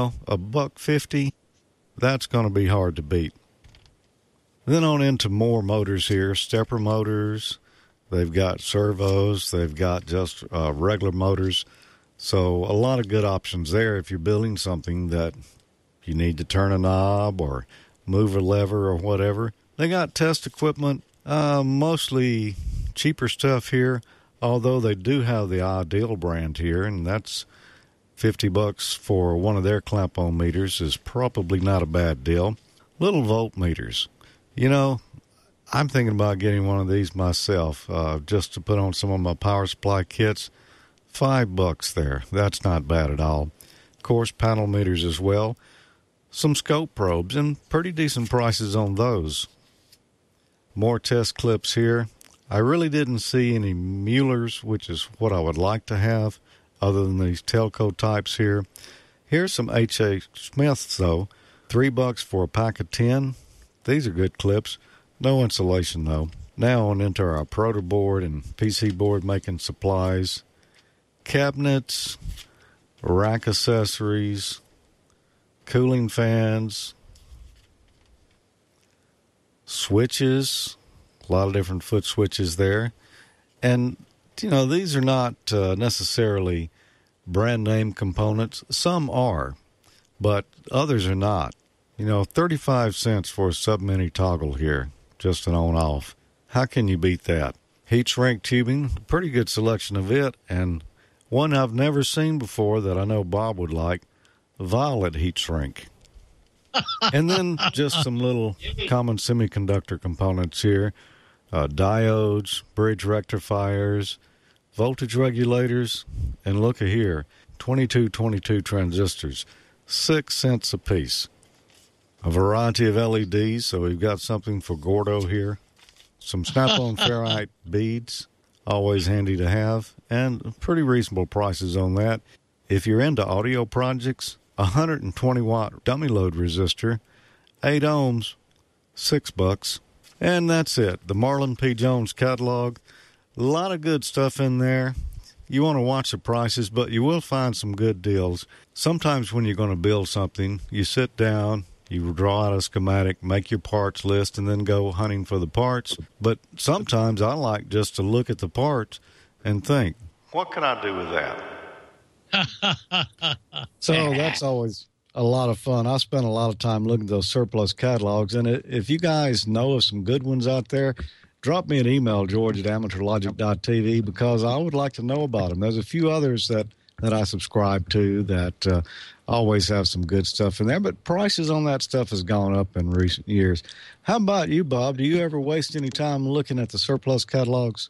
$1.50, that's going to be hard to beat. Then on into more motors here, stepper motors. They've got servos. They've got just regular motors. So a lot of good options there if you're building something that you need to turn a knob or move a lever or whatever. They got test equipment, mostly cheaper stuff here, although they do have the Ideal brand here, and that's $50 for one of their clamp-on meters is probably not a bad deal. Little voltmeters. I'm thinking about getting one of these myself, just to put on some of my power supply kits. $5 there. That's not bad at all. Of course, panel meters as well. Some scope probes, and pretty decent prices on those. More test clips here. I really didn't see any Muellers, which is what I would like to have, other than these Telco types here. Here's some H.A. Smiths, though. $3 for a pack of 10. These are good clips. No insulation, though. Now on into our proto board and PC board making supplies. Cabinets, rack accessories, cooling fans, switches, a lot of different foot switches there. And, these are not necessarily brand name components. Some are, but others are not. 35 cents for a sub-mini toggle here, just an on-off. How can you beat that? Heat shrink tubing, pretty good selection of it, and one I've never seen before that I know Bob would like, violet heat shrink. And then just some little common semiconductor components here. Diodes, bridge rectifiers, voltage regulators, and look at here, 2222 transistors, 6 cents a piece. A variety of LEDs, so we've got something for Gordo here. Some snap-on ferrite beads, always handy to have, and pretty reasonable prices on that. If you're into audio projects, 120-watt dummy load resistor, 8 ohms, $6. And that's it. The Marlin P. Jones catalog. A lot of good stuff in there. You want to watch the prices, but you will find some good deals. Sometimes when you're going to build something, you sit down, you draw out a schematic, make your parts list, and then go hunting for the parts. But sometimes I like just to look at the parts and think, what can I do with that? So that's always a lot of fun. I spend a lot of time looking at those surplus catalogs, and if you guys know of some good ones out there, drop me an email, george@amateurlogic.tv, because I would like to know about them. There's a few others that I subscribe to that always have some good stuff in there, but prices on that stuff has gone up in recent years. How about you, Bob? Do you ever waste any time looking at the surplus catalogs?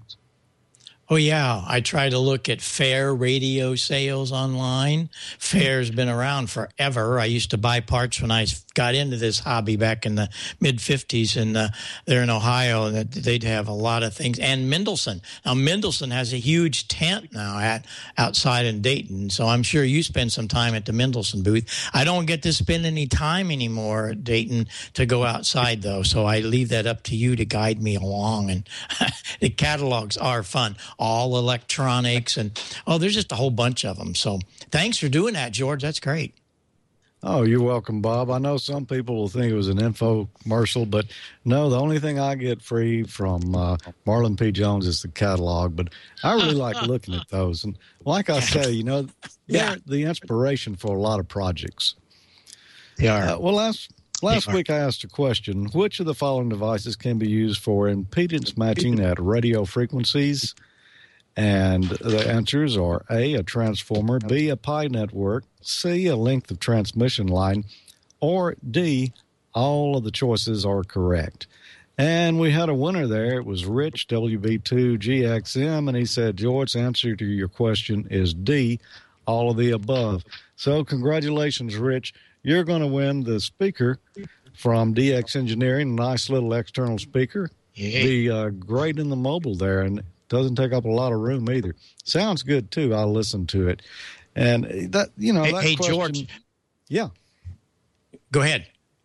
Oh, yeah. I try to look at Fair radio sales online. Fair's been around forever. I used to buy parts when I got into this hobby back in the mid-'50s, and there in Ohio, and they'd have a lot of things. And Mendelson. Now, Mendelson has a huge tent now outside in Dayton, so I'm sure you spend some time at the Mendelson booth. I don't get to spend any time anymore at Dayton to go outside, though, so I leave that up to you to guide me along. And the catalogs are fun. All electronics, and there's just a whole bunch of them. So thanks for doing that, George. That's great. Oh, you're welcome, Bob. I know some people will think it was an infomercial, but no, the only thing I get free from Marlin P. Jones is the catalog, but I really like looking at those. And like I say, they're the inspiration for a lot of projects. They are. Last week I asked a question, which of the following devices can be used for impedance matching at radio frequencies? And the answers are A, a transformer, B, a pi network, C, a length of transmission line, or D, all of the choices are correct. And we had a winner there. It was Rich, WB2GXM, and he said, George, the answer to your question is D, all of the above. So congratulations, Rich. You're going to win the speaker from DX Engineering, a nice little external speaker. The great in the mobile there, and doesn't take up a lot of room either. Sounds good, too. I'll listen to it. And that, you know, that hey question, George. Yeah. Go ahead.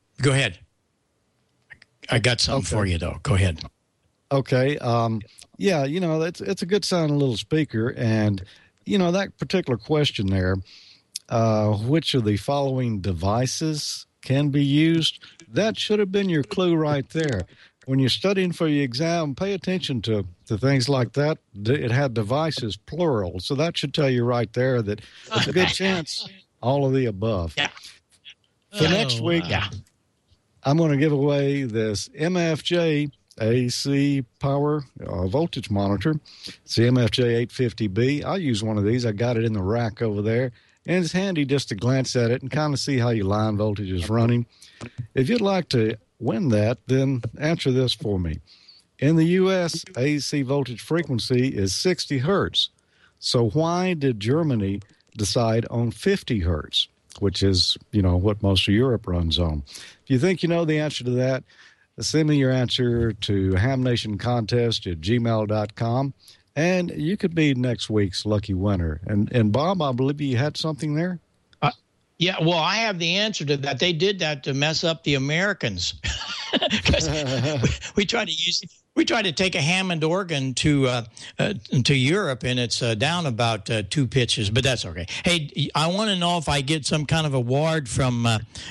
I got something for you, though. Go ahead. Okay. Yeah, you know, it's a good sounding little speaker. And, you know, that particular question there, which of the following devices can be used? That should have been your clue right there. When you're studying for your exam, pay attention to things like that. It had devices, plural. So that should tell you right there that it's a good chance all of the above. Yeah. For next week, I'm going to give away this MFJ AC power voltage monitor. It's the MFJ 850B. I use one of these. I got it in the rack over there. And it's handy just to glance at it and kind of see how your line voltage is running. If you'd like to win that, then answer this for me. In the U.S., AC voltage frequency is 60 hertz. So why did Germany decide on 50 hertz, which is, you know, what most of Europe runs on? If you think you know the answer to that, send me your answer to hamnationcontest@gmail.com, and you could be next week's lucky winner. And Bob, I believe you had something there? Yeah, well, I have the answer to that. They did that to mess up the Americans. Because we tried to take a Hammond organ to Europe, and it's down about 2 pitches, but that's okay. Hey, I want to know if I get some kind of award from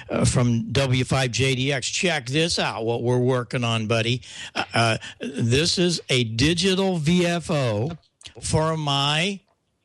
W5JDX. Check this out, what we're working on, buddy. This is a digital VFO for my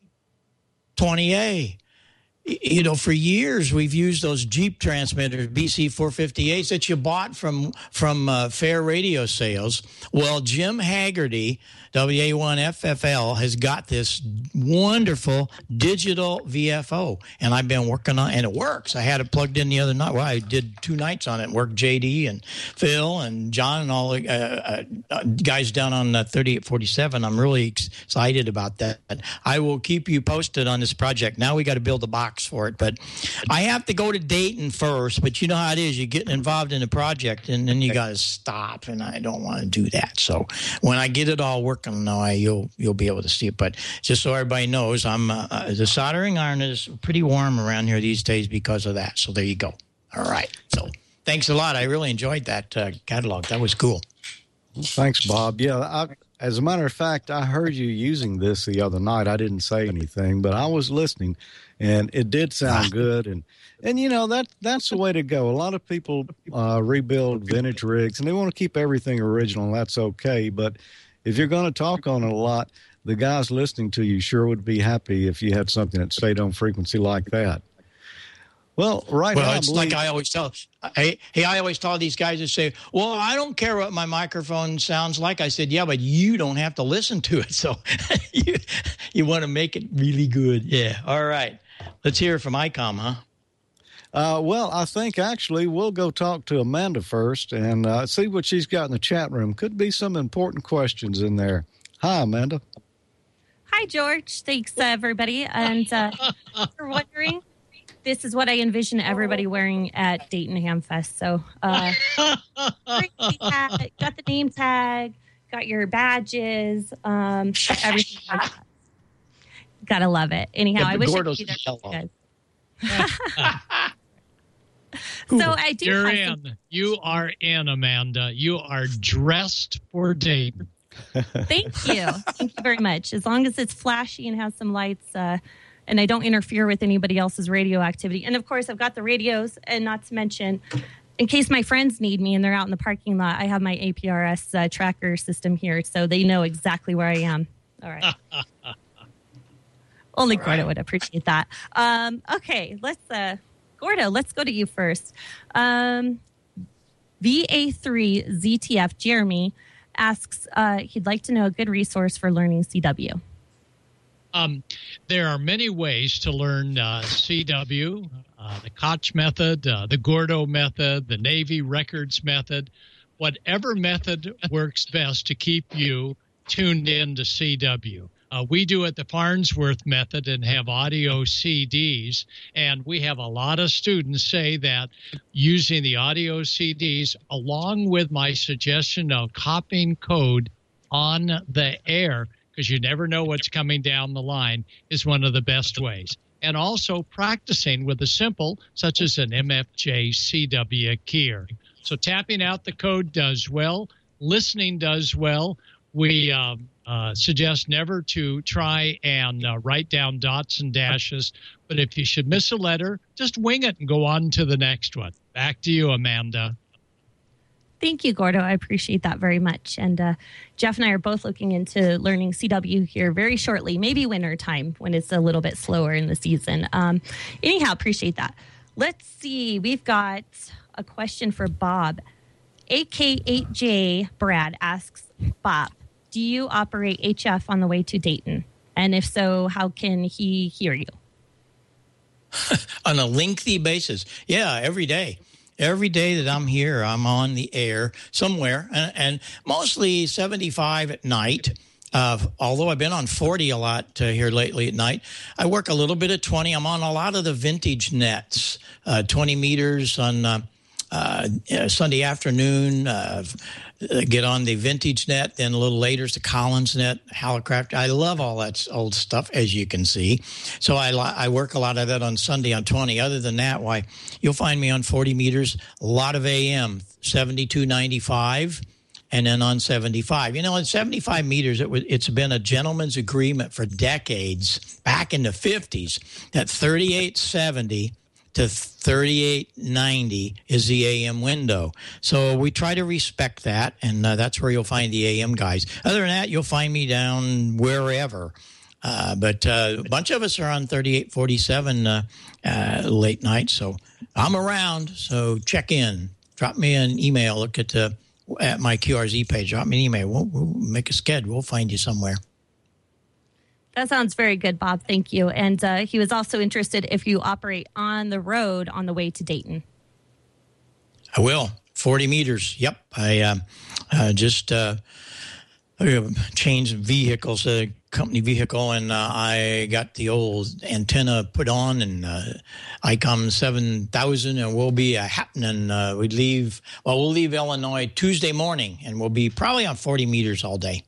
20A. You know, for years we've used those Jeep transmitters, BC458s that you bought from Fair Radio Sales. Well, Jim Haggerty, WA1FFL, has got this wonderful digital VFO, and I've been working on, and it works. I had it plugged in the other night. Well, I did 2 nights on it. Worked JD and Phil and John and all the guys down on 3847. I'm really excited about that. I will keep you posted on this project. Now we got to build a box for it, but I have to go to Dayton first. But you know how it is. You're getting involved in a project, and then you got to stop, and I don't want to do that. So when I get it all working, you'll be able to see it. But just so everybody knows, I'm the soldering iron is pretty warm around here these days because of that. So there you go. All right. So thanks a lot. I really enjoyed that catalog. That was cool. Thanks, Bob. Yeah, as a matter of fact, I heard you using this the other night. I didn't say anything, but I was listening, and it did sound good. And you know, that's the way to go. A lot of people rebuild vintage rigs, and they want to keep everything original. That's okay. But if you're going to talk on it a lot, the guys listening to you sure would be happy if you had something that stayed on frequency like that. Well, it's like I always tell. I always tell these guys that say, "Well, I don't care what my microphone sounds like." I said, "Yeah, but you don't have to listen to it, so you want to make it really good." Yeah. All right. Let's hear it from ICOM, huh? Well, I think actually we'll go talk to Amanda first and see what she's got in the chat room. Could be some important questions in there. Hi, Amanda. Hi, George. Thanks, everybody. And for wondering, this is what I envision everybody wearing at Dayton Hamfest. So got the name tag, got your badges, everything like that. Gotta love it. Anyhow, I wish I could be there for you guys. So I do. You're in. You are in, Amanda. You are dressed for Dayton. Thank you. Thank you very much. As long as it's flashy and has some lights, and I don't interfere with anybody else's radio activity. And of course, I've got the radios, and not to mention, in case my friends need me and they're out in the parking lot, I have my APRS tracker system here, so they know exactly where I am. All right. Only Gordo would appreciate that. Okay, Gordo, let's go to you first. VA3 ZTF Jeremy asks he'd like to know a good resource for learning CW. There are many ways to learn CW, the Koch method, the Gordo method, the Navy records method, whatever method works best to keep you tuned in to CW. We do it the Farnsworth method and have audio CDs, and we have a lot of students say that using the audio CDs, along with my suggestion of copying code on the air, because you never know what's coming down the line, is one of the best ways. And also practicing with a simple, such as an MFJ CW keyer. So tapping out the code does well. Listening does well. We suggest never to try and write down dots and dashes. But if you should miss a letter, just wing it and go on to the next one. Back to you, Amanda. Thank you, Gordo. I appreciate that very much. And Jeff and I are both looking into learning CW here very shortly, maybe winter time when it's a little bit slower in the season. Anyhow, appreciate that. Let's see. We've got a question for Bob. AK8J Brad asks, Bob, do you operate HF on the way to Dayton? And if so, how can he hear you? On a lengthy basis. Yeah, every day. Every day that I'm here, I'm on the air somewhere, and mostly 75 at night. Although I've been on 40 a lot here lately at night. I work a little bit at 20. I'm on a lot of the vintage nets, 20 meters on Sunday afternoon. Get on the vintage net, then a little later is the Collins net, Hallicraft. I love all that old stuff, as you can see. So I work a lot of that on Sunday on 20. Other than that, why, you'll find me on 40 meters, a lot of AM, 7295, and then on 75. You know, at 75 meters, it's been a gentleman's agreement for decades, back in the 50s, that 3870 to 3890 is the AM window. So we try to respect that, and that's where you'll find the AM guys. Other than that, you'll find me down wherever. But a bunch of us are on 3847 late night, so I'm around. So check in. Drop me an email. Look at my QRZ page. Drop me an email. We'll make a schedule. We'll find you somewhere. That sounds very good, Bob. Thank you. And he was also interested if you operate on the road on the way to Dayton. I will. 40 meters. Yep. I just changed vehicles, a company vehicle, and I got the old antenna put on, and ICOM 7000, and we'll be happening. We'll leave Illinois Tuesday morning, and we'll be probably on 40 meters all day.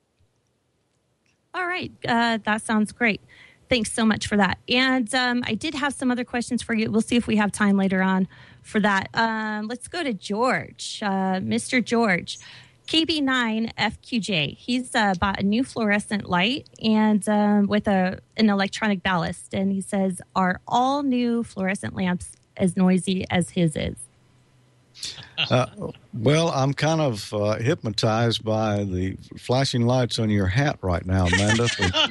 All right. That sounds great. Thanks so much for that. And I did have some other questions for you. We'll see if we have time later on for that. Let's go to George. Mr. George, KB9FQJ. He's bought a new fluorescent light and with an electronic ballast. And he says, are all new fluorescent lamps as noisy as his is? Well, I'm kind of hypnotized by the flashing lights on your hat right now, Amanda.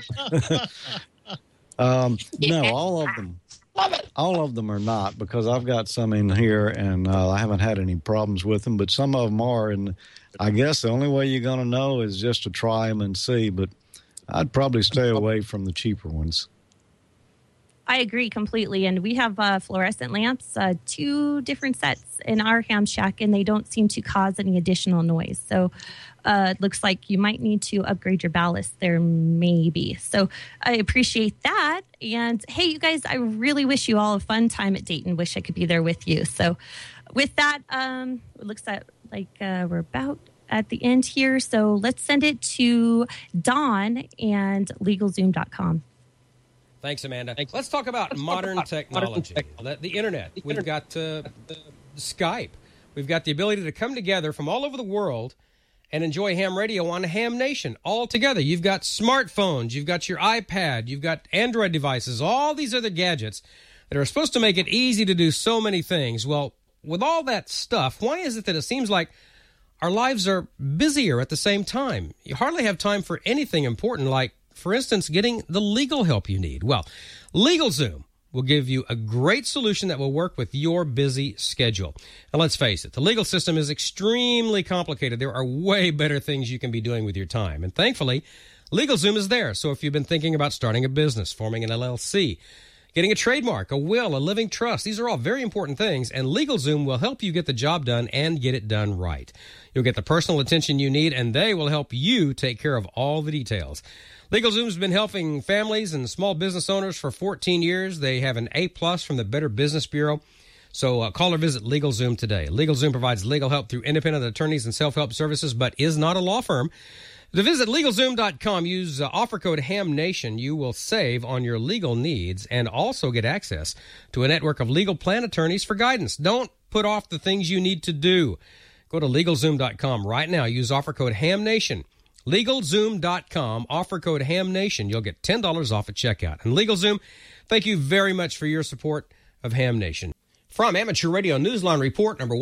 No, all of them are not, because I've got some in here and I haven't had any problems with them, but some of them are. And I guess the only way you're going to know is just to try them and see, but I'd probably stay away from the cheaper ones. I agree completely. And we have fluorescent lamps, 2 different sets in our ham shack, and they don't seem to cause any additional noise. So it looks like you might need to upgrade your ballast there, maybe. So I appreciate that. And hey, you guys, I really wish you all a fun time at Dayton. Wish I could be there with you. So with that, it looks like we're about at the end here. So let's send it to Dawn and LegalZoom.com. Thanks, Amanda. Let's talk about modern technology. The internet. We've got Skype. We've got the ability to come together from all over the world and enjoy ham radio on Ham Nation all together. You've got smartphones. You've got your iPad. You've got Android devices, all these other gadgets that are supposed to make it easy to do so many things. Well, with all that stuff, why is it that it seems like our lives are busier at the same time? You hardly have time for anything important like, for instance, getting the legal help you need. Well, LegalZoom will give you a great solution that will work with your busy schedule. And let's face it, the legal system is extremely complicated. There are way better things you can be doing with your time. And thankfully, LegalZoom is there. So if you've been thinking about starting a business, forming an LLC, getting a trademark, a will, a living trust, these are all very important things, and LegalZoom will help you get the job done and get it done right. You'll get the personal attention you need, and they will help you take care of all the details. LegalZoom's been helping families and small business owners for 14 years. They have an A+ from the Better Business Bureau. So call or visit LegalZoom today. LegalZoom provides legal help through independent attorneys and self-help services, but is not a law firm. To visit LegalZoom.com, use offer code HAMNATION. You will save on your legal needs and also get access to a network of legal plan attorneys for guidance. Don't put off the things you need to do. Go to LegalZoom.com right now. Use offer code HAMNATION. LegalZoom.com, offer code HAMNATION. You'll get $10 off at checkout. And LegalZoom, thank you very much for your support of Ham Nation. From Amateur Radio Newsline Report number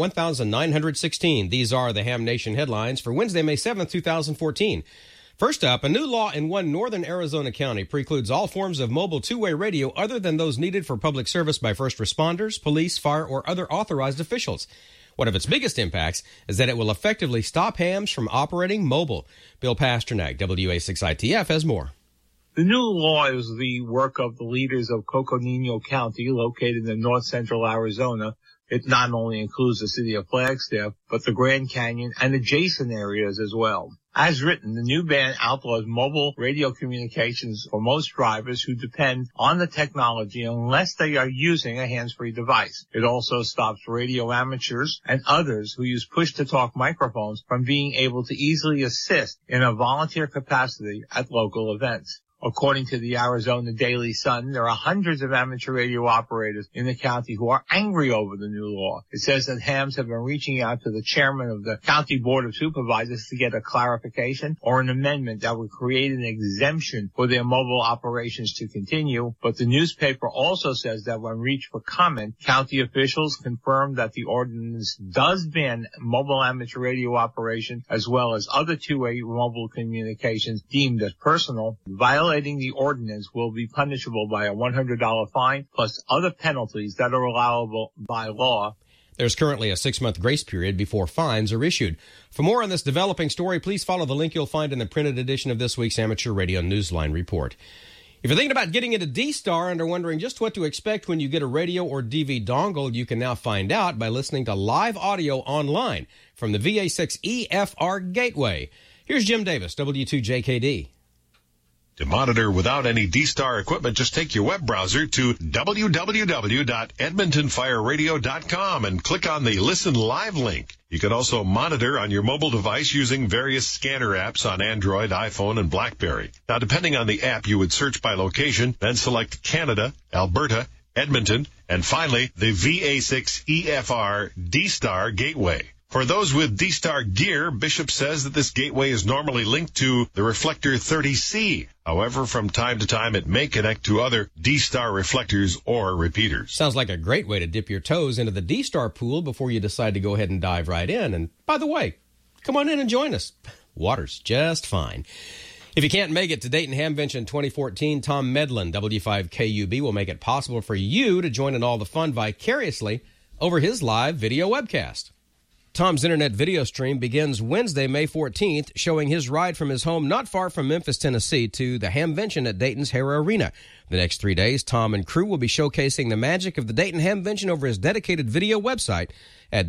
1916, these are the Ham Nation headlines for Wednesday, May 7th, 2014. First up, a new law in one northern Arizona county precludes all forms of mobile two-way radio other than those needed for public service by first responders, police, fire, or other authorized officials. One of its biggest impacts is that it will effectively stop hams from operating mobile. Bill Pasternak, WA6ITF, has more. The new law is the work of the leaders of Coconino County, located in north central Arizona. It not only includes the city of Flagstaff, but the Grand Canyon and adjacent areas as well. As written, the new ban outlaws mobile radio communications for most drivers who depend on the technology unless they are using a hands-free device. It also stops radio amateurs and others who use push-to-talk microphones from being able to easily assist in a volunteer capacity at local events. According to the Arizona Daily Sun, there are hundreds of amateur radio operators in the county who are angry over the new law. It says that hams have been reaching out to the chairman of the County Board of Supervisors to get a clarification or an amendment that would create an exemption for their mobile operations to continue. But the newspaper also says that when reached for comment, county officials confirmed that the ordinance does ban mobile amateur radio operation as well as other two-way mobile communications deemed as personal. Violating the ordinance will be punishable by a $100 fine plus other penalties that are allowable by law. There's currently a 6-month grace period before fines are issued. For more on this developing story, please follow the link you'll find in the printed edition of this week's Amateur Radio Newsline Report. If you're thinking about getting into D-Star and are wondering just what to expect when you get a radio or DV dongle, you can now find out by listening to live audio online from the VA6 EFR Gateway. Here's Jim Davis, W2JKD. To monitor without any D-Star equipment, just take your web browser to www.edmontonfireradio.com and click on the Listen Live link. You can also monitor on your mobile device using various scanner apps on Android, iPhone, and BlackBerry. Now, depending on the app, you would search by location, then select Canada, Alberta, Edmonton, and finally, the VA6 EFR D-Star Gateway. For those with D-Star gear, Bishop says that this gateway is normally linked to the Reflector 30C. However, from time to time, it may connect to other D-Star reflectors or repeaters. Sounds like a great way to dip your toes into the D-Star pool before you decide to go ahead and dive right in. And by the way, come on in and join us. Water's just fine. If you can't make it to Dayton Hamvention 2014, Tom Medlin, W5KUB, will make it possible for you to join in all the fun vicariously over his live video webcast. Tom's internet video stream begins Wednesday, May 14th, showing his ride from his home not far from Memphis, Tennessee, to the Hamvention at Dayton's Hara Arena. The next 3 days, Tom and crew will be showcasing the magic of the Dayton Hamvention over his dedicated video website at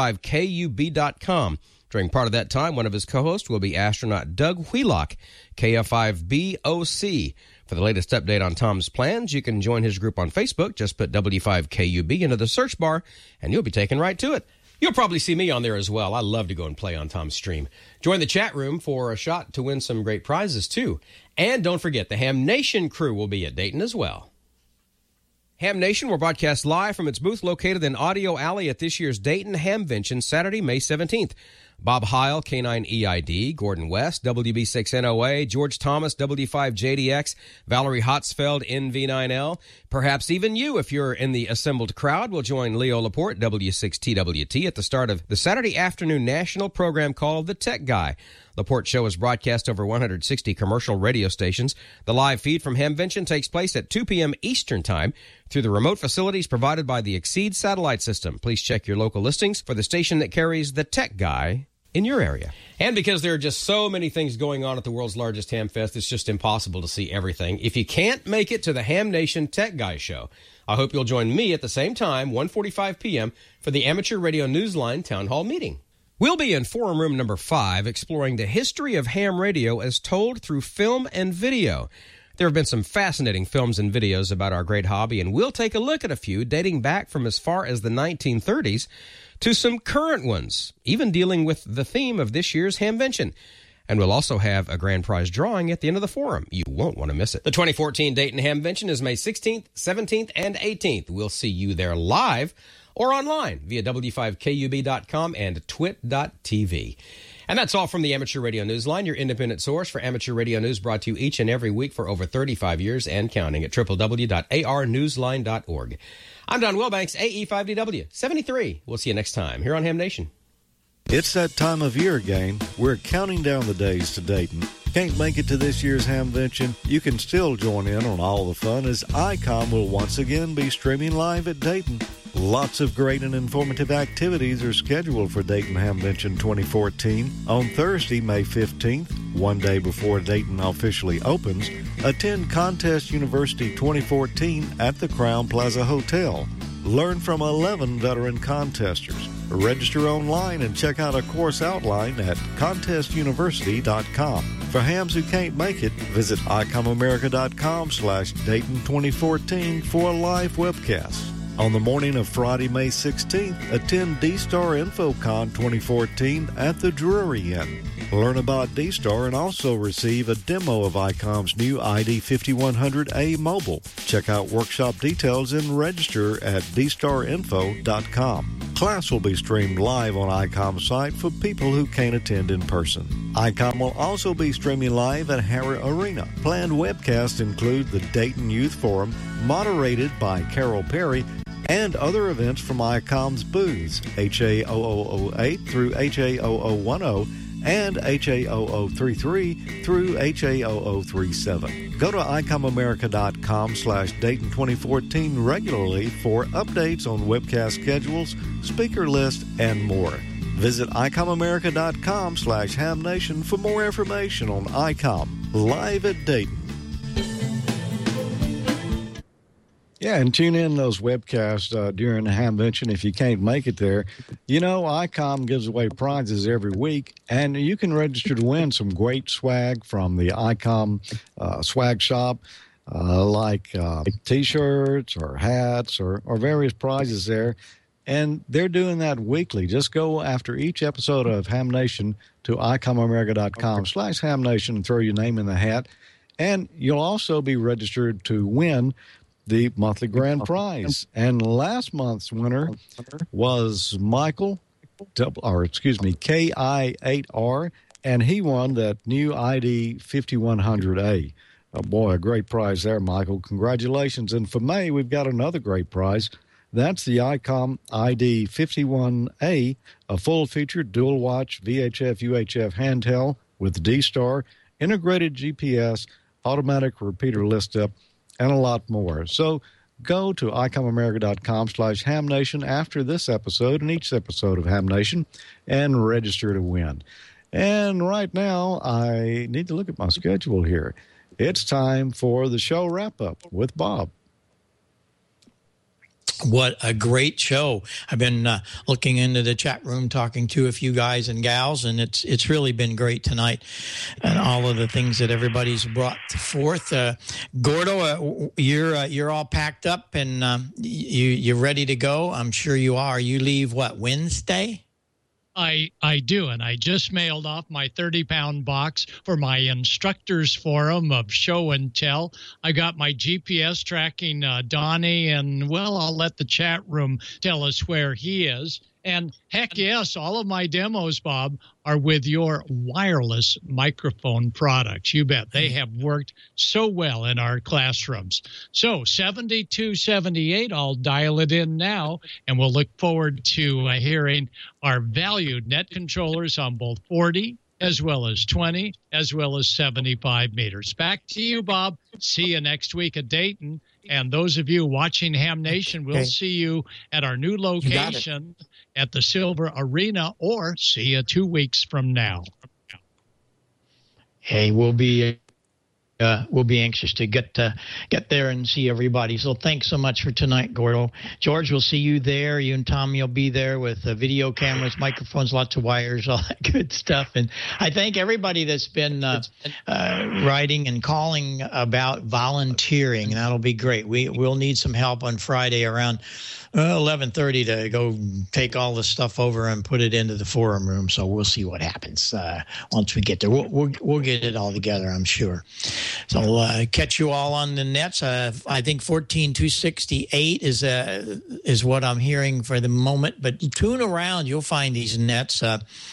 W5KUB.com. During part of that time, one of his co-hosts will be astronaut Doug Wheelock, KF5BOC. For the latest update on Tom's plans, you can join his group on Facebook. Just put W5KUB into the search bar, and you'll be taken right to it. You'll probably see me on there as well. I love to go and play on Tom's stream. Join the chat room for a shot to win some great prizes, too. And don't forget, the Ham Nation crew will be at Dayton as well. Ham Nation will broadcast live from its booth located in Audio Alley at this year's Dayton Hamvention, Saturday, May 17th. Bob Heil, K9EID, Gordon West, WB6NOA, George Thomas, WD5JDX, Valerie Hotzfeld, NV9L. Perhaps even you, if you're in the assembled crowd, will join Leo Laporte, W6TWT, at the start of the Saturday afternoon national program called The Tech Guy. Laporte Show is broadcast over 160 commercial radio stations. The live feed from Hamvention takes place at 2 p.m. Eastern Time through the remote facilities provided by the Exceed satellite system. Please check your local listings for the station that carries The Tech Guy in your area. And because there are just so many things going on at the world's largest ham fest, it's just impossible to see everything. If you can't make it to the Ham Nation Tech Guy Show, I hope you'll join me at the same time, 1:45 p.m., for the Amateur Radio Newsline Town Hall meeting. We'll be in Forum Room number 5, exploring the history of ham radio as told through film and video. There have been some fascinating films and videos about our great hobby, and we'll take a look at a few dating back from as far as the 1930s to some current ones, even dealing with the theme of this year's Hamvention. And we'll also have a grand prize drawing at the end of the forum. You won't want to miss it. The 2014 Dayton Hamvention is May 16th, 17th, and 18th. We'll see you there live or online via W5KUB.com and twit.tv. And that's all from the Amateur Radio Newsline, your independent source for amateur radio news, brought to you each and every week for over 35 years and counting at www.arnewsline.org. I'm Don Wilbanks, AE5DW 73. We'll see you next time here on Ham Nation. It's that time of year again. We're counting down the days to Dayton. Can't make it to this year's Hamvention? You can still join in on all the fun as ICOM will once again be streaming live at Dayton. Lots of great and informative activities are scheduled for Dayton Hamvention 2014. On Thursday, May 15th, one day before Dayton officially opens, attend Contest University 2014 at the Crown Plaza Hotel. Learn from 11 veteran contesters. Register online and check out a course outline at contestuniversity.com. For hams who can't make it, visit icomamerica.com/Dayton 2014 for a live webcast. On the morning of Friday, May 16th, attend D-Star InfoCon 2014 at the Drury Inn. Learn about D-Star and also receive a demo of ICOM's new ID 5100A mobile. Check out workshop details and register at dstarinfo.com. Class will be streamed live on ICOM's site for people who can't attend in person. ICOM will also be streaming live at Harrah Arena. Planned webcasts include the Dayton Youth Forum, moderated by Carol Perry, and other events from ICOM's booths, HA0008 through HA0010, and HA0033 through HA0037. Go to ICOMAmerica.com/Dayton 2014 regularly for updates on webcast schedules, speaker list, and more. Visit ICOMAmerica.com/HamNation for more information on ICOM live at Dayton. Yeah, and tune in those webcasts during the Hamvention if you can't make it there. You know, ICOM gives away prizes every week, and you can register to win some great swag from the ICOM swag shop, like T-shirts or hats or various prizes there. And they're doing that weekly. Just go after each episode of Ham Nation to ICOMAmerica.com/HamNation and throw your name in the hat. And you'll also be registered to win the monthly grand prize. And last month's winner was Michael, KI8R, and he won that new ID 5100A. Oh, boy, a great prize there, Michael. Congratulations. And for May, we've got another great prize. That's the ICOM ID 51A, a full-featured dual-watch VHF-UHF handheld with D-Star, integrated GPS, automatic repeater list-up, and a lot more. So go to ICOMAmerica.com/HamNation after this episode and each episode of Ham Nation and register to win. And right now, I need to look at my schedule here. It's time for the show wrap-up with Bob. What a great show. I've been looking into the chat room, talking to a few guys and gals, and it's really been great tonight, and all of the things that everybody's brought forth. Gordo, you're all packed up and you're ready to go. I'm sure you are. You leave, Wednesday? I do, and I just mailed off my 30-pound box for my instructors forum of show and tell. I got my GPS tracking Donnie, and, well, I'll let the chat room tell us where he is. And heck yes, all of my demos, Bob, are with your wireless microphone products. You bet. They have worked so well in our classrooms. So 7278, I'll dial it in now, and we'll look forward to hearing our valued net controllers on both 40 as well as 20 as well as 75 meters. Back to you, Bob. See you next week at Dayton. And those of you watching Ham Nation, we'll see you at our new location at the Silver Arena, or see you 2 weeks from now. Hey, we'll be anxious to get there and see everybody. So thanks so much for tonight, Gordo. George, we'll see you there. You and Tommy will be there with video cameras, microphones, lots of wires, all that good stuff. And I thank everybody that's been writing and calling about volunteering. That'll be great. We'll need some help on Friday around 11:30 to go take all the stuff over and put it into the forum room. So we'll see what happens once we get there. We'll get it all together, I'm sure. So we'll catch you all on the nets. I think 14,268 is what I'm hearing for the moment. But tune around, you'll find these nets.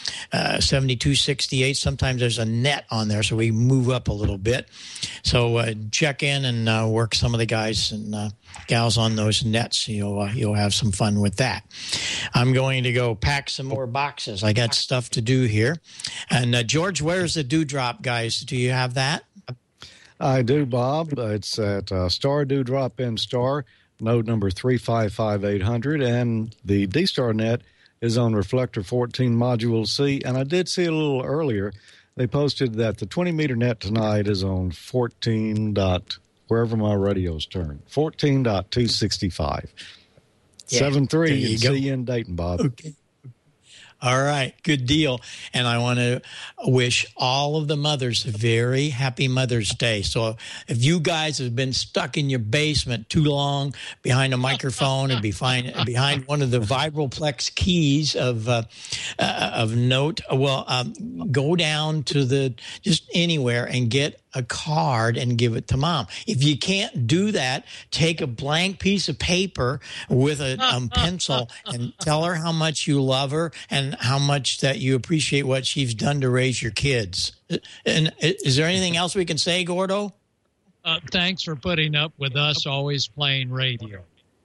7268. Sometimes there's a net on there, so we move up a little bit. So check in and work some of the guys and gals on those nets. You'll have some fun with that. I'm going to go pack some more boxes. I got stuff to do here. And George, where's the Dewdrop, guys? Do you have that? I do, Bob. It's at Star Dewdrop in Star, node number 355800, and the D-Star net is on Reflector 14 Module C. And I did see a little earlier, they posted that the 20-meter net tonight is on 14. Wherever my radio's turned, 14.265. 7-3, see you in Dayton, Bob. Okay. All right, good deal. And I want to wish all of the mothers a very happy Mother's Day. So if you guys have been stuck in your basement too long behind a microphone and behind one of the Vibralplex keys of note, go down to just anywhere and get a card and give it to Mom. If you can't do that, take a blank piece of paper with a pencil and tell her how much you love her and how much that you appreciate what she's done to raise your kids. And is there anything else we can say, Gordo? Thanks for putting up with us always playing radio.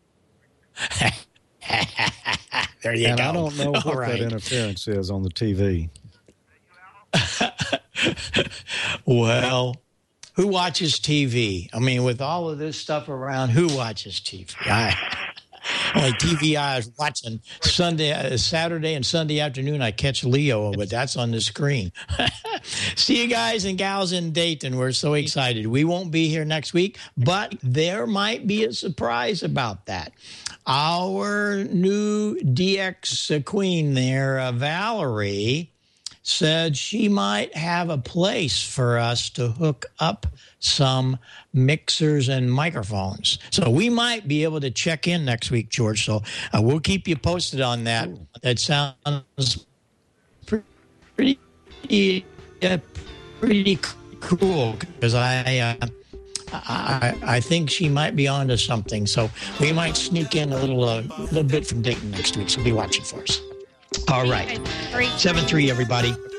There you go. I don't know what that interference is on the TV. Well, who watches TV? I mean, with all of this stuff around, who watches TV? Only TV I was watching Saturday and Sunday afternoon. I catch Leo, but that's on the screen. See you guys and gals in Dayton. We're so excited. We won't be here next week, but there might be a surprise about that. Our new DX queen there, Valerie, said she might have a place for us to hook up some mixers and microphones. So we might be able to check in next week, George. So we'll keep you posted on that. That sounds pretty cool, because I think she might be onto something. So we might sneak in a little bit from Dayton next week. So be watching for us. All right. 7-3, everybody.